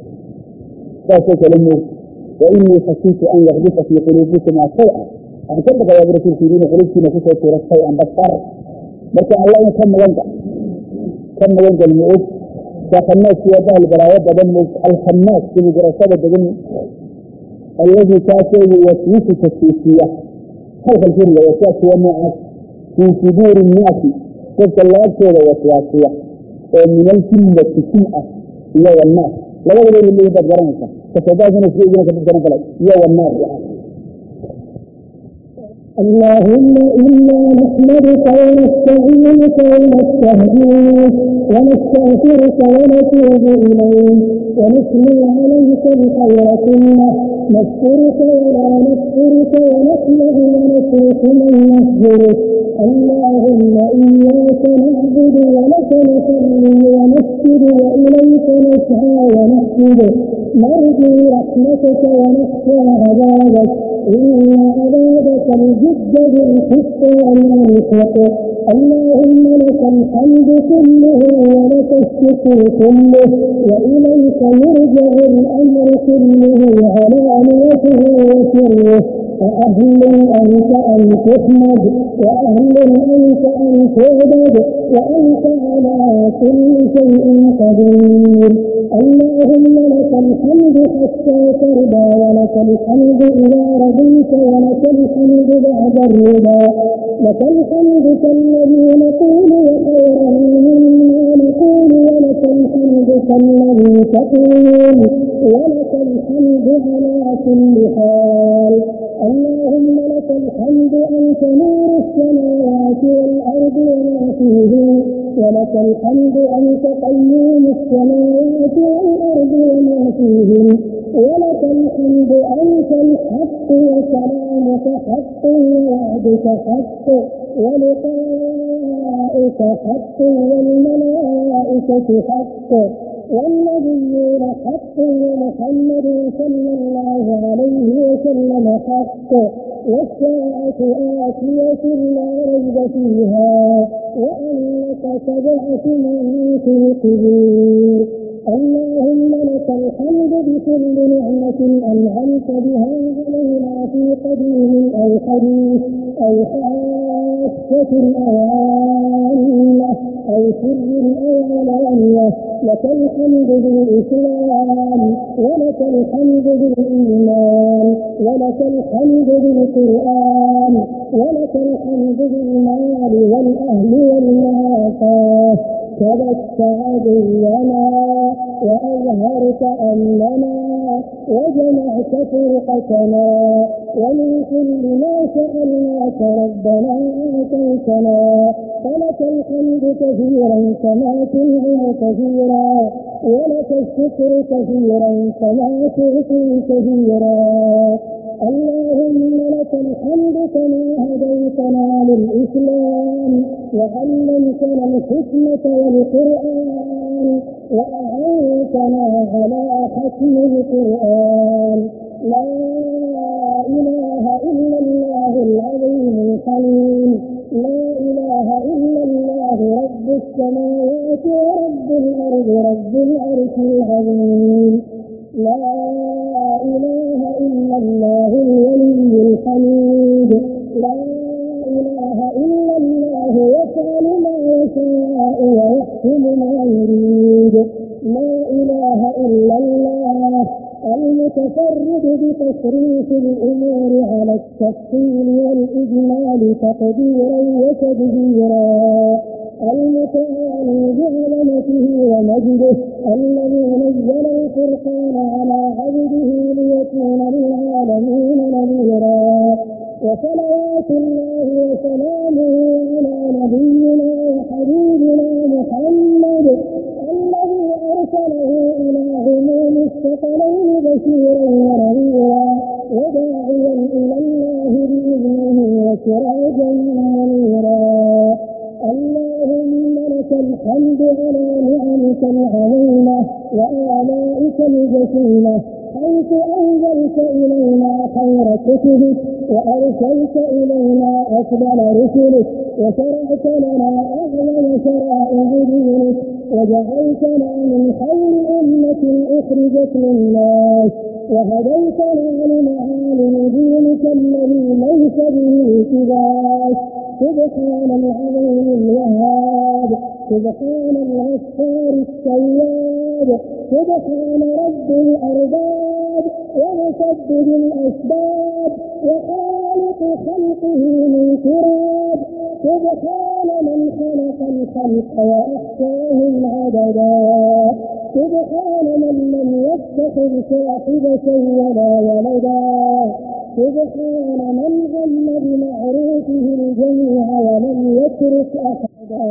فاسوك للموت وإني خشيت أن يغلق في قلوبكما شيئا أن تبقى يا برسول في دين قلوبكما كسوك شيئا بكار بس الله كم ينجع كم ينجع الموت فالخناس في وضع البرايات بدن الخناس في دراسات بدن الذي كاسر يوسوس التسويسية خلف الفرية وساس والنعاس في صدور الناس قلت الله أكثر وسواسية ومن الكلمة السيئة هي والناس لا يقول اللي يبقى جرانسا فسداد نسوء جنك بجران فلك هي والناس اللهم إنا نحمدك ونستعينك ونستهديك ونستغفرك ونتوب إليك ونثني عليك الخير كله نذكرك ولا نذكرك ونحمد ونترك من نهجرك اللهم إياك نعبد ولك نصلي ونسجد وإليك نسعى ونحمد نرجو رحمتك ونخشى عذابك إن عذابك الجد بالحق والمنطق اللهم لك الحمد كله ولك الشكر كله وإليك يرجع الأمر كله علانيته وسره وأهل أنت أن تحمد وأهل أنت أن تعبد وأنت على كل شيء قدير اللهم لك الحمد حتى ترضى ولك الحمد إذا رضيت ولك الحمد بعد الرضا لك الحمد كالذي نقول وخيرا مما نقول ولك الحمد كالذي تقول ولك الحمد على كل حال اللهم لك الحمد أنت نور السماوات والأرض وما فيهن ولك الحمد أنت قيوم السماوات والأرض وما فيهن ولك الحمد أنت الحق وكلامك حق ووعدك حق ولقائك حق والملائكة حق والنبيون حق ومحمد صلى الله عليه وسلم حق والساعة آتية لا ريب فيها وأنك تبعث من في القبور اللهم لك الحمد بكل نعمة أنعمت بها علينا في قديم أو حديث أو خاصة أو عامة أو سر أو علانية لك الحمد بالإسلام ولك الحمد بالإيمان ولك الحمد بالقرآن ولك الحمد بالمال والأهل والمعافاة كبت عدونا وأظهرت أمننا وجمعت فرقتنا ومن كل ما سألناك ربنا أعطيتنا فلك الحمد كثيرا كما تنعم كثيرا ولك الشكر كثيرا كما تعطي كثيرا. اللهم لك الحمد كما هديتنا للإسلام وعلمتنا الحكمة والقرآن وأعانتنا على ختم القرآن. لا إله إلا الله العظيم الحليم، لا إله إلا الله رب السماوات ورب الأرض رب العرش العظيم. لا إله إلا الله الولي الحميد، لا إله إلا الله يفعل ما يشاء ويحكم ما يريد. لا إله إلا الله المتفرد بتصريف الأمور على التفصيل والإجمال تقديرا وتدبيرا، المتعالي بعظمته ومجده، الذي نزل الفرقان على عبده ليكون للعالمين نذيرا. وصلوات الله وسلامه على نبينا وحبيبنا محمد الذي أرسله إلى عموم الثقلين بشيرا ونذيرا وداعيا إلى الله بإذنه وسراجا منيرا. اللهم لك الحمد على نعمك العظيمة وآلائك الجسيمة، حيث أنزلت إلينا خير كتبك وأرسلت إلينا أفضل رسلك وشرعت لنا أعظم شرائع دينك وجعلتنا من خير أمة أخرجت للناس وهديتنا لمعالم دينك الذي ليس به التباس. سبحان العظيم الوهاب، سبحان الغفار التواب، سبحان رب الأرباب ومسبب الأسباب وخالق خلقه من تراب. سبحان من خلق الخلق وأحصاهم عددا، سبحان من لم يتخذ صاحبة ولا ولدا، سبحان من ظل بمعروفه الجميع ولم يترك أحدا.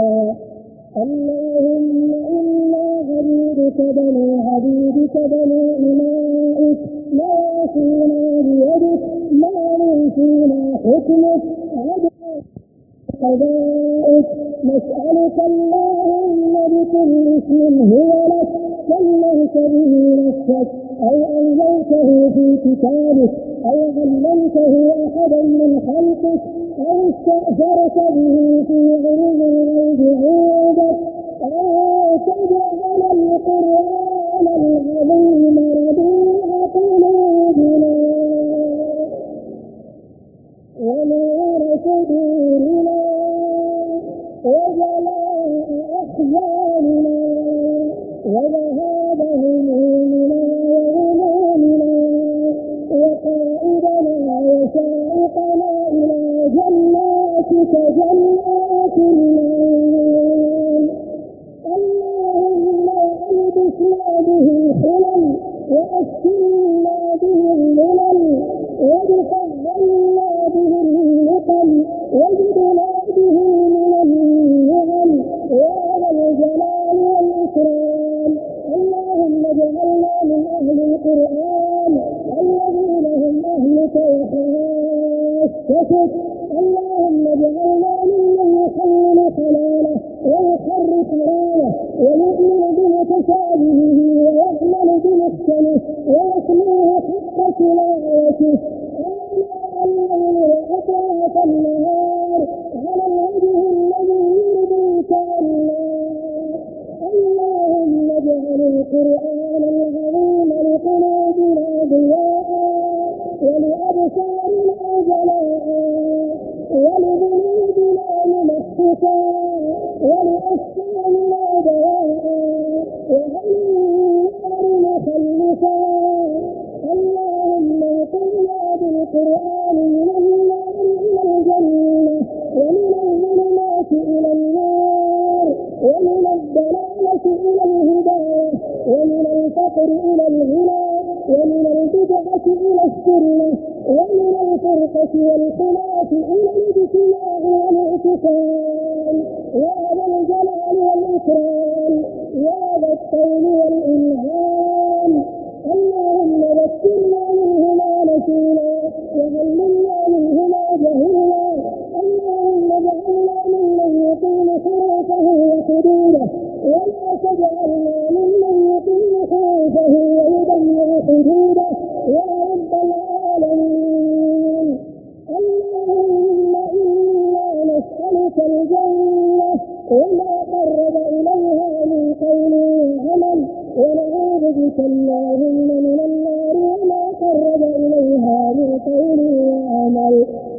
اللهم إنا عبيدك بنو عبيدك بنو إمائك نواصينا بيدك ماض فينا حكمك عدل قضائك. نسألك اللهم بكل اسم هو لك سميت به نفسك أو أنزلته في كتابك أو علمته أحدا من خلقك أو استأثرت به في علم الغيب عندك أن تجعل القرآن العظيم ربيع قلوبنا ونور صدورنا وجلاء أحزاننا وذهاب همومنا وغمومنا وقائدنا وسائقنا إلى جناتك جنات النعيم. اللهم ألبسنا به الحلل وأسكننا به الظلل وادخلنا به النقل وزدنا به من النعم وعلى الجلال والإكرام. اللهم اجعلنا من أهل القرآن الذين هم أهلك وخاصتك. اللهم اجعلنا ممن يحلل حلاله ويحرك حراله ويؤمن بمتشابهه ويعمل بمحكمه ويتلوه حق تلاوته آناء الليل وأطراف النهار على الوجه الذي يرضيك عنا. اللهم اجعل القرآن العظيم لقلوبنا ضياء ولأبصارنا جلاء ولذنوبنا ممحصا ولأسقامنا دواء وعن النار مخلصا. اللهم اغفرنا بالقرآن من النار إلى الجنة ومن الظلمات إلى النار ومن الضلالة إلى الهداية، ومن الفقر إلى الغنى، ومن البدعة إلى السنة، ومن الفرقة والخلاف إلى الاجتماع والاعتصام. يا ذا الجلال والإكرام، يا ذا الطول والإنعام. اللهم ذكرنا منه ما نسينا، وعلمنا منه ما جهلنا. اللهم اجعلنا ممن يقيم حروفه وحدوده، ولا تجعلنا ممن يقيم حروفه ويضيع حدوده يا رب العالمين. اللهم إنا نسألك الجنة وما قرب إليها من قول وعمل، ونعوذ بك اللهم من النار وما قرب إليها من قول وعمل.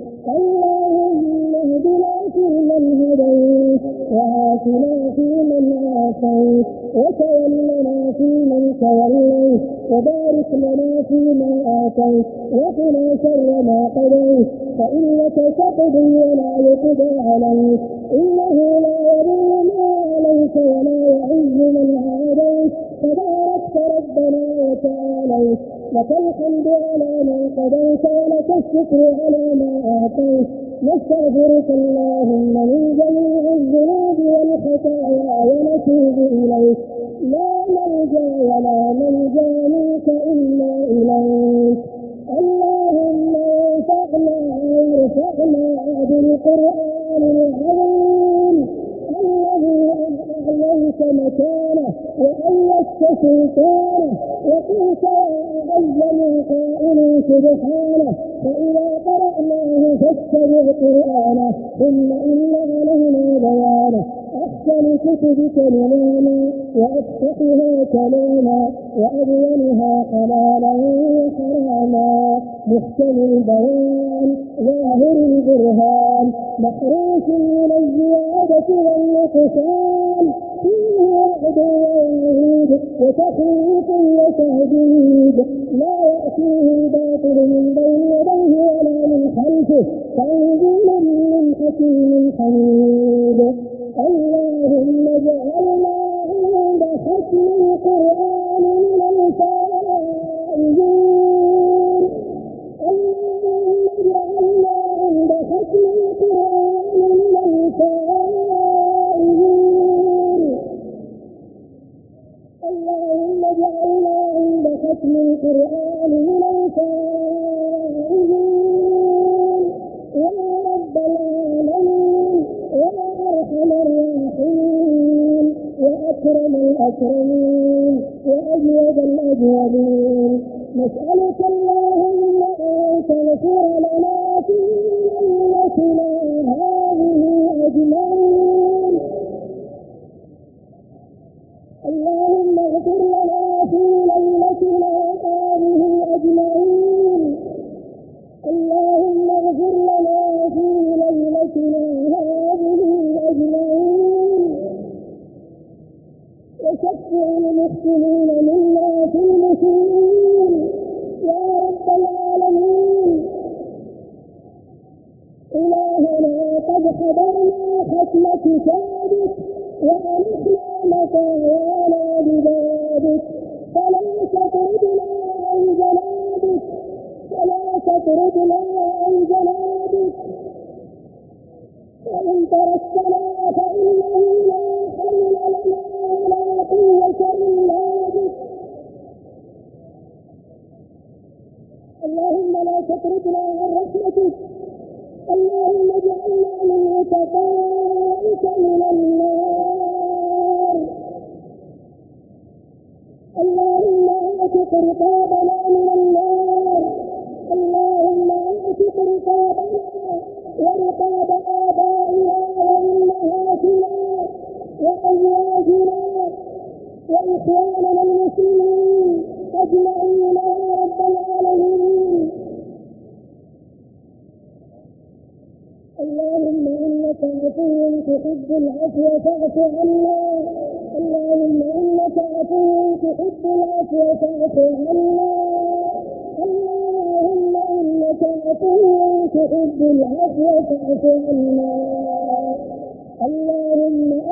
اللهم اهدنا فيمن هديت، وعافنا فيمن عافيت، وتولنا فيمن توليت، وبارك لنا فيما آتيت، وقنا شر ما قضيت، فإنك تقضي ولا يقضى عليك، إنه لا يضل من عليك ولا يعز من عاديت، تباركت ربنا وتعاليت. لك الحمد على ما قضيت، ولك الشكر على ما أعطيت. نستغفرك اللهم من جميع الذنوب والخطايا ونتوب إليك، لا ملجأ ولا منجا منك إلا إليك. اللهم انفعنا وارفعنا بالقرآن العظيم الذي أعليت مكانه وأيدت سلطانه، وقلت يا أعز من قائل سبحانه: فإذا قرأناه فاتبع قرآنه ثم إن علينا بيانه. أحسن كتبك لماما، وأفصحها كلاما، وأبينها حلالا وحراما، محكم البيان ظاهر البرهان، محروس من الزيادة والنقصان، فيه وعد ووعيد وتخويف وتهديد، لا يأتيه الباطل من بين يديه ولا من خلفه، تنزيل من حكيم حميد. اللهم اجعلنا عند ختم القرآن من الفائزين. اللهم اجعلنا عند ختم القرآن من الفائزين. اللهم اجعلنا عند ختم القرآن من الفائزين يا رب العالمين، يا أرحم الراحمين، وأكرم الأكرمين، وأجود الأجودين. نسألك اللهم أن تغفر لنا في ليلتنا هذه أجمعين. اللهم اغفر لنا في ليلتنا هذه أجمعين. اللهم اغفر لنا في ليلتنا هذه أجمعين، وشفع المحسنين منا في المسلمين يا رب العالمين. إلهنا قد حضرنا ختم كتابك، وأنحنا مطايانا ببابك، فلا تطردنا عن جنابك، فلا تطردنا عن جنابك. وإن تركتنا فإنه لا حول لنا ولا قوة إلا بك. اللهم لا تطردنا عن رحمتك. اللهم اجعلنا من عتقائك من النار. اللهم اعتق رقابنا من النار. اللهم اعتق رقابنا ورقاب آبائنا وأمهاتنا وأزواجنا وإخواننا المسلمين أجمعين يا رب العالمين. اللهم إنك عفو تحب العفو فاعف عنا. اللهم إنك عفو تحب العفو فاعف عنا. اللهم إنك عفو تحب العفو فاعف عنا. اللهم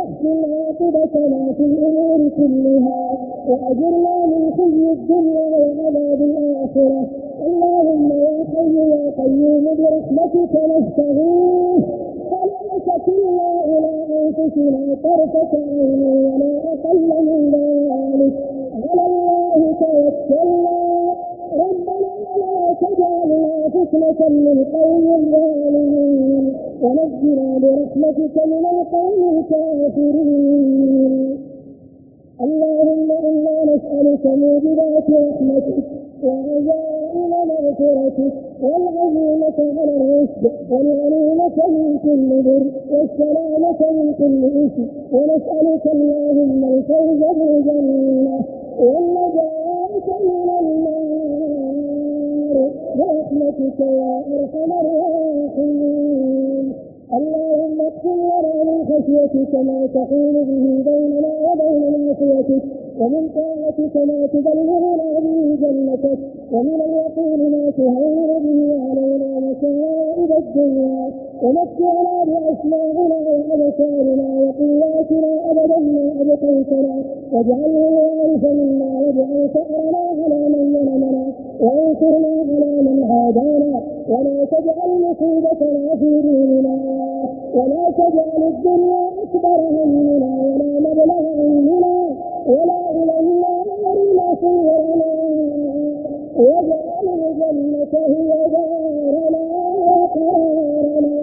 وأحسن عاقبتنا في الأمور كلها وأجرنا من خزي الدنيا وعذاب الآخرة. اللهم يا حي يا قيوم برحمتك نستغيث فلا تكلنا إلى أنفسنا طرفة عين ولا أقل من ذلك. على الله توكلنا ربنا ولا تجعلنا فتنة للقوم الظالمين ونجنا برحمتك من القوم الكافرين. اللهم إنا نسألك موجبات رحمتك وعزائم مغفرتك والعزيمة على الرشد والغنيمة من كل بر والسلامة من كل إثم ونسألك اللهم الفوز بالجنة والنجاة من النار برحمتك يا أرحم الراحمين. اللهم اقسم لنا من خشيتك ما تحول به بيننا وبين معصيتك ومن طاعتك ما تبلغنا به جنتك ومن اليقين ما تهون به علينا مصائب الدنيا ومتعنا بأسماعنا وأبصارنا وقواتنا أبدا ما أبقيتنا واجعله الوارث منا واجعل ثأرنا على من ظلمنا وانصرنا على من عادانا ولا تجعل مصيبتنا في ديننا ولا تجعل الدنيا أكبر همنا ولا مبلغ علمنا ولا إلى النار مصيرنا واجعل الجنة هي دارنا وقرارنا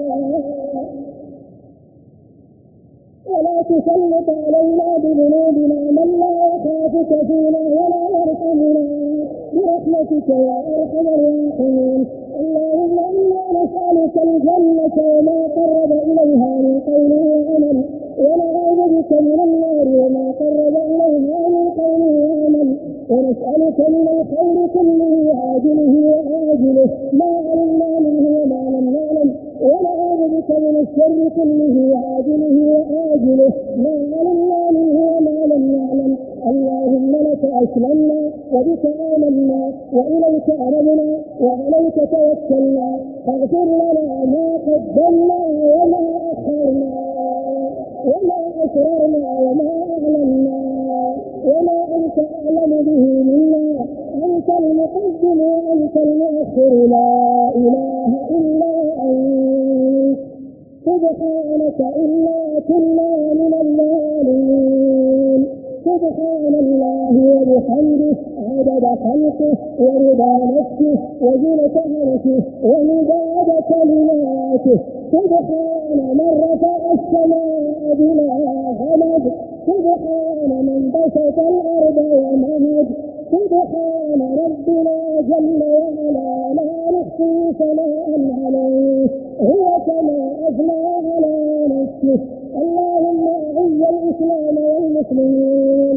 ولا تسلط علينا بذنوبنا من لا يخافك فينا ولا يرحمنا برحمتك يا أرحم الراحمين. اللهم إنا نسألك الجنة وما قرب إليها من قول وعمل ونعوذ بك من النار وما قرب إليها من قول وعمل ونسألك من الخير كله عاجله وآجله ما علمنا منه وما لم نعلم ونعوذ بك من الشر كله عاجله وآجله ما علمنا منه وما لم نعلم. اللهم لك أسلمنا وبك آمنا وإليك أنبنا وعليك توكلنا فاغفر لنا ما قدمنا وما أخرنا وما أسررنا وما أعلنا وما أنت أعلم به منا. أنت المقدم وأنت المؤخر لا إله إلا أنت سبحانك إنا كنا من الظالمين. سبحان الله وبحمده عدد خلقه ورضا نفسه وزنة عرشه ومداد كلماته. سبحان من رفع السماء بلا عمد. سبحان من بسط الأرض ومهد. سبحان ربنا جل وعلا لا نحصي ثناء عليه هو كما أثنى على نفسه. اللهم أعز الإسلام والمسلمين.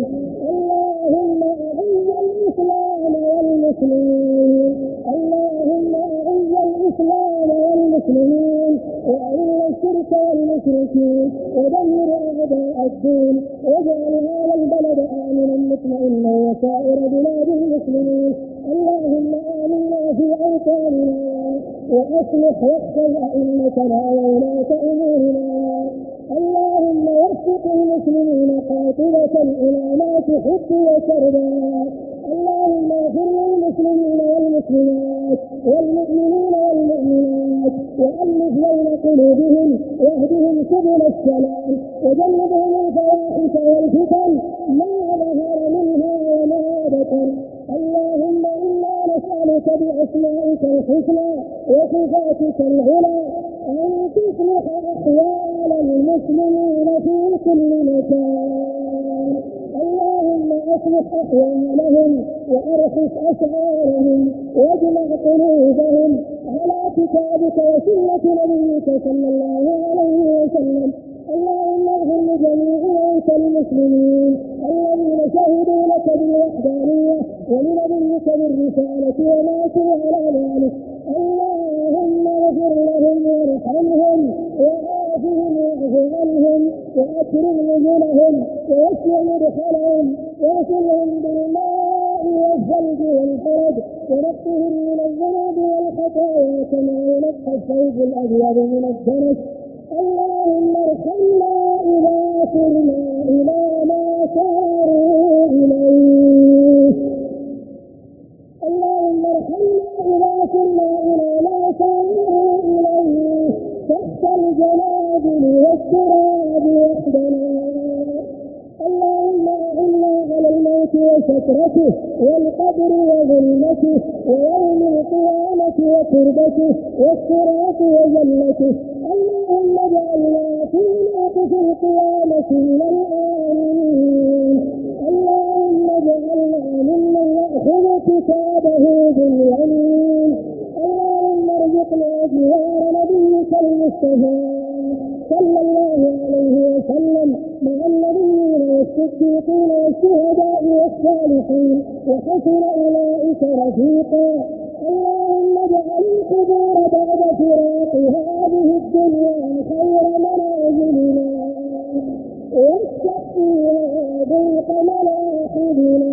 اللهم أعز الإسلام والمسلمين. اللهم أعز الإسلام والمسلمين وأذل الشرك والمشركين ودمر أعداء الدين واجعل هذا البلد آمنا مطمئنا وسائر بلاد المسلمين. اللهم آمنا في أوطاننا وأصلح واحفظ أئمتنا وولاة أمورنا. اللهم وفق المسلمين قاطبة إلى ما تحب وترضى. اللهم اغفر للمسلمين والمسلمات والمؤمنين والمؤمنات وألف بين قلوبهم واهدهم سبل السلام وجنبهم الفواحش والفتن ما ظهر منها وما بطن. اللهم إنا نسألك بأسمائك الحسنى وصفاتك العلى أن تصلح أحوال المسلمين في كل مكان. اللهم أصلح أحوالهم وأرخص أسعارهم واجمع قلوبهم على كتابك وسنة نبيك صلى الله عليه وسلم. اللهم اغفر لجميع موتى المسلمين الذين شهدوا لك بالوحدانية ولنبيك بالرسالة وماتوا على ذلك. اللهم اغفر لهم وارحمهم وعافهم واعف عنهم وأكرم نزلهم ووسع مدخلهم واغسلهم بالماء والثلج والبرد ونقهم من الذنوب والخطايا كما ينقى الثوب الأبيض من الدنس. اللهم ارحمنا إذا كنا الزلازل والسراب وحدنا. اللهم أعنا على الموت وسكرته والقبر وظلمته ويوم القيامة وكربته والصراط وجلته. اللهم اجعلنا في موقف القيامة من الآمنين. اللهم اجعلنا ممن يأخذ كتابه باليمين. اللهم ارزقنا جوار نبيك المصطفى صلى الله عليه وسلم مع النبيين والصديقين والشهداء والصالحين وحسن أولئك رفيقا. اللهم اجعل القبور بعد فراق هذه الدنيا خير منازلنا والشقي ضيق ملاحدنا.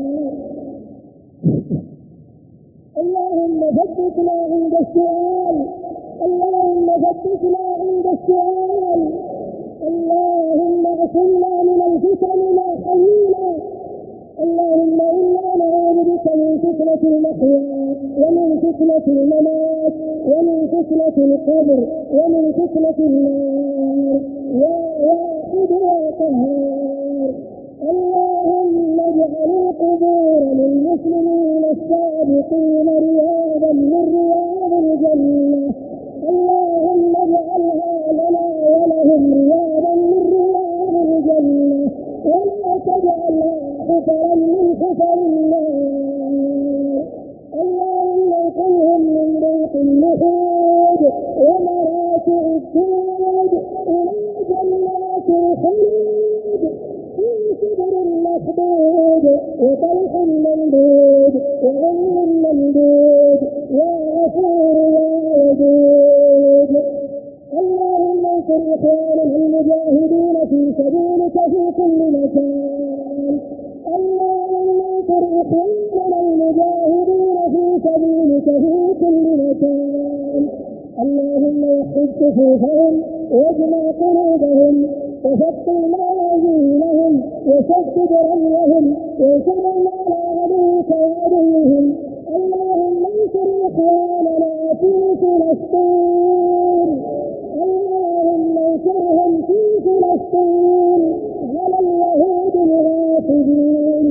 اللهم ثبتنا عند السؤال. اللهم ثبتنا عند السؤال. اللهم اعصمنا من الفتن ما حيينا. اللهم إنا نعوذ بك من فتنة المحيا ومن فتنة الممات ومن فتنة القبر ومن فتنة النار يا واحد يا قهار. اللهم اجعل القبور للمسلمين السابقين رياضا من رياض الجنة. اللهم اجعلها لنا ولهم رياضا من رياض الجنة ولا تجعلها حفرا من حفر النار. اللهم انقلهم من ضيق النحود ومراتع السود إلى جنات الخلود في سدر مخضود وطلح ممدود وعلم ممدود يا غفور يا ودود. اللهم انصر إخواننا المجاهدين في سبيلك في كل مكان. اللهم انصر إخواننا المجاهدين في سبيلك في كل مكان. اللهم وحد صفوفهم واجمع قلوبهم وثقل موازينهم وسدد رميهم وانصرهم على عدوك وعدوهم. اللهم انصر إخواننا في فلسطين. اللهم انصرهم في فلسطين على اليهود الغاصبين.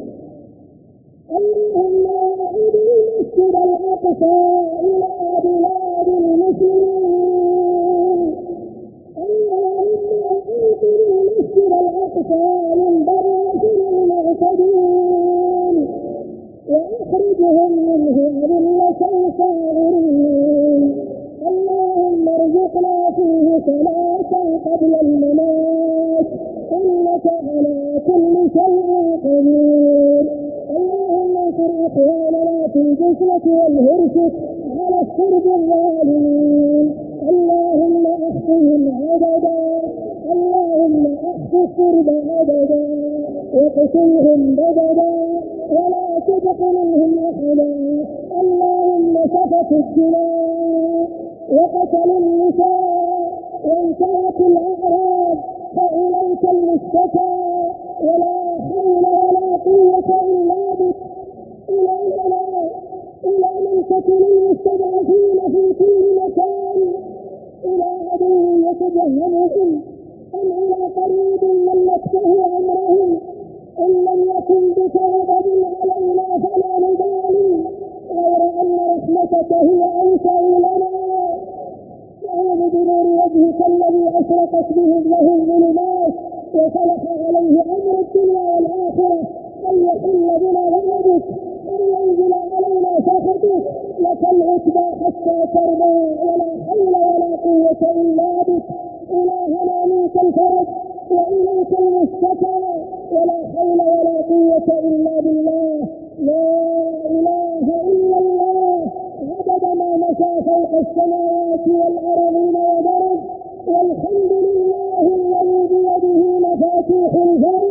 اللهم اعد المسجد الأقصى إلى بلاد المسلمين. اللهم اعد المسجد الأقصى من برة المعتدين وأخرجهم منه أذلة صاغرين. اللهم ارزقنا فيه صلاة قبل الممات إنك على كل شيء قدير. اللهم انصر إخواننا في الجسرة والهرشة على الشرب الظالمين. اللهم احصهم عددا. اللهم احص الشرب عددا وقتلهم بددا ولا تبق منهم أحدا. اللهم سفكوا الدماء وقتلوا النساء وانتهكوا الأعراض فإليك المشتكى ولا حول ولا قوة إلا بك. إلينا إلى من تكن المستضعفين في كل مكان. إلى عدو يتجهمهم أم إلى قريب ملكته أمرهم. إن لم يكن بك غضب علينا فلا نبالي غير أن رحمتك هي أوسع لنا. نعوذ بنور وجهك الذي أشرقت به له الظلمات وصلح عليه أمر الدنيا والآخرة أن يحل بنا غضبك أن ينزل علينا سخطك. لك العتبى حتى ترضى ولا حول ولا قوة إلا بك. إلهنا منك الفرج وإليك المشتكى ولا حول ولا قوة إلا بالله. لا إله إلا الله عدد ما مشى فوق السماوات والأرضين وضرب. والحمد لله الذي بيده مفاتيح الفرج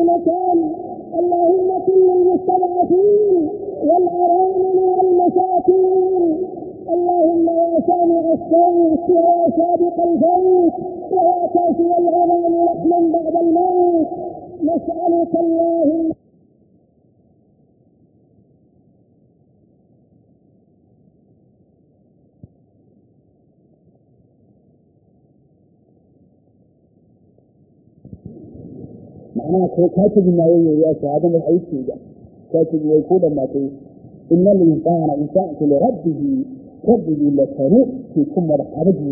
مكان. اللهم كن للمستضعفين والأرامل والمساكين. اللهم يا سامع الصوت ويا سابق الفوت ويا كافي العظام لحما بعد الموت، نسألك اللهم معناها كاتب ما يا شهادة الحيث كاتب ويكون ما تقول إن الإنسان إنسان لربه ربه لكنوء في كم رحبه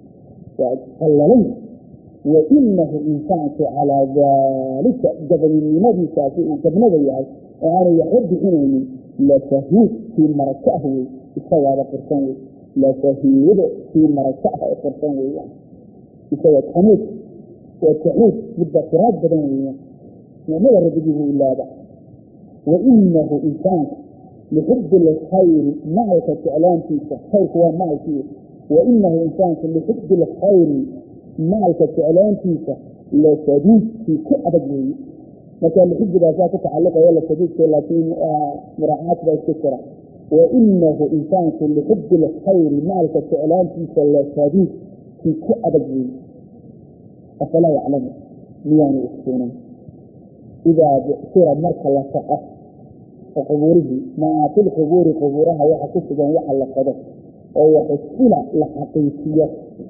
وقللين وإنه إنسان على ذلك جبل النبي سافئ جبل ذيعي وأنا يحب إنني لشهيد في مركعه يسوى بقرصان لشهيد في مركعه بقرصان يسوى كنوء وتعود بالدكتورات بدنية وما يرده إلا بعد. وإنه إنسان لحب الخير معك إعلان فيه خير هو معك فيه. وإنه إنسان لحب الخير معك إعلان فيه لا شديد في كل أبد. مثلا لحب الأساس تتعلق ولا شديد لكن مراعاة بالكسرة. وإنه إنسان لحب الخير معك إعلان فيه لا شديد في كل أبد. أفلا يعلم ميان يسكنون إذا بئسر مركا لصعه وقبوره ما في القبور قبورها وحكسبا وحلقده ويحسنا لحقيقية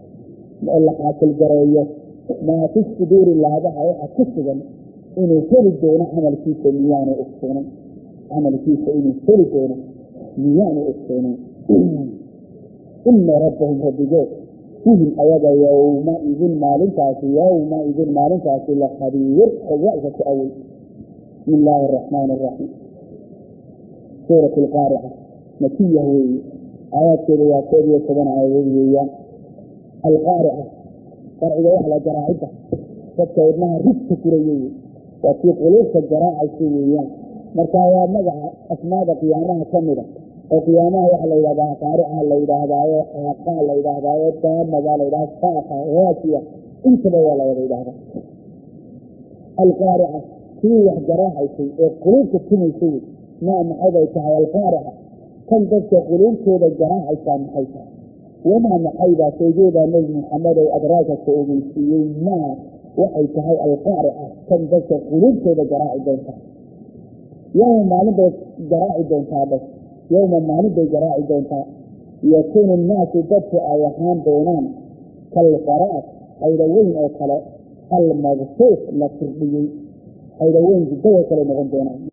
لحاق الجرية ما في الصدور الله بها وحكسبا إنه سلدون عمل كيس ميان يسكنون عمل كيس إنه سلدون ميان يسكنون إن ربهم ربجوه فيهم أيضا يومئذ مالك يومئذ مالك إلا خبير ووعظة أول. بسم الله الرحمن الرحيم. سورة القارعة مكية هي آيات كذا كذا كذا عايزية. القارعة قارعة على جراعتها فكأنها ربط كرية وفي قلوب الجراعة السوية مركايا مجا أسماء قيامها كاملة وقيامها على إذا قارعة على إذا هذا حقا على إذا هذا تام على إذا ساقة واسية انتبه ولا إذا هذا. القارعة في جراعة السوية قلوب كتير السوية نعم هذا يتعالى القارعة كم تبقى قلوب كذا الجراحة كان حيثا وما محيدا سيجود نجم محمد وأدراك السعوديين ما وحي تهي القارعة كم تبقى قلوب كذا جراحة دونتا يوم ما نبقى جراحة دونتا بس يوم ما نبقى جراحة دونتا يكون الناس تدفع أيهان دونان كالقراء حيدوين أو كلا المغصوص لكربيين حيدوين جدوه كلا نغم دونان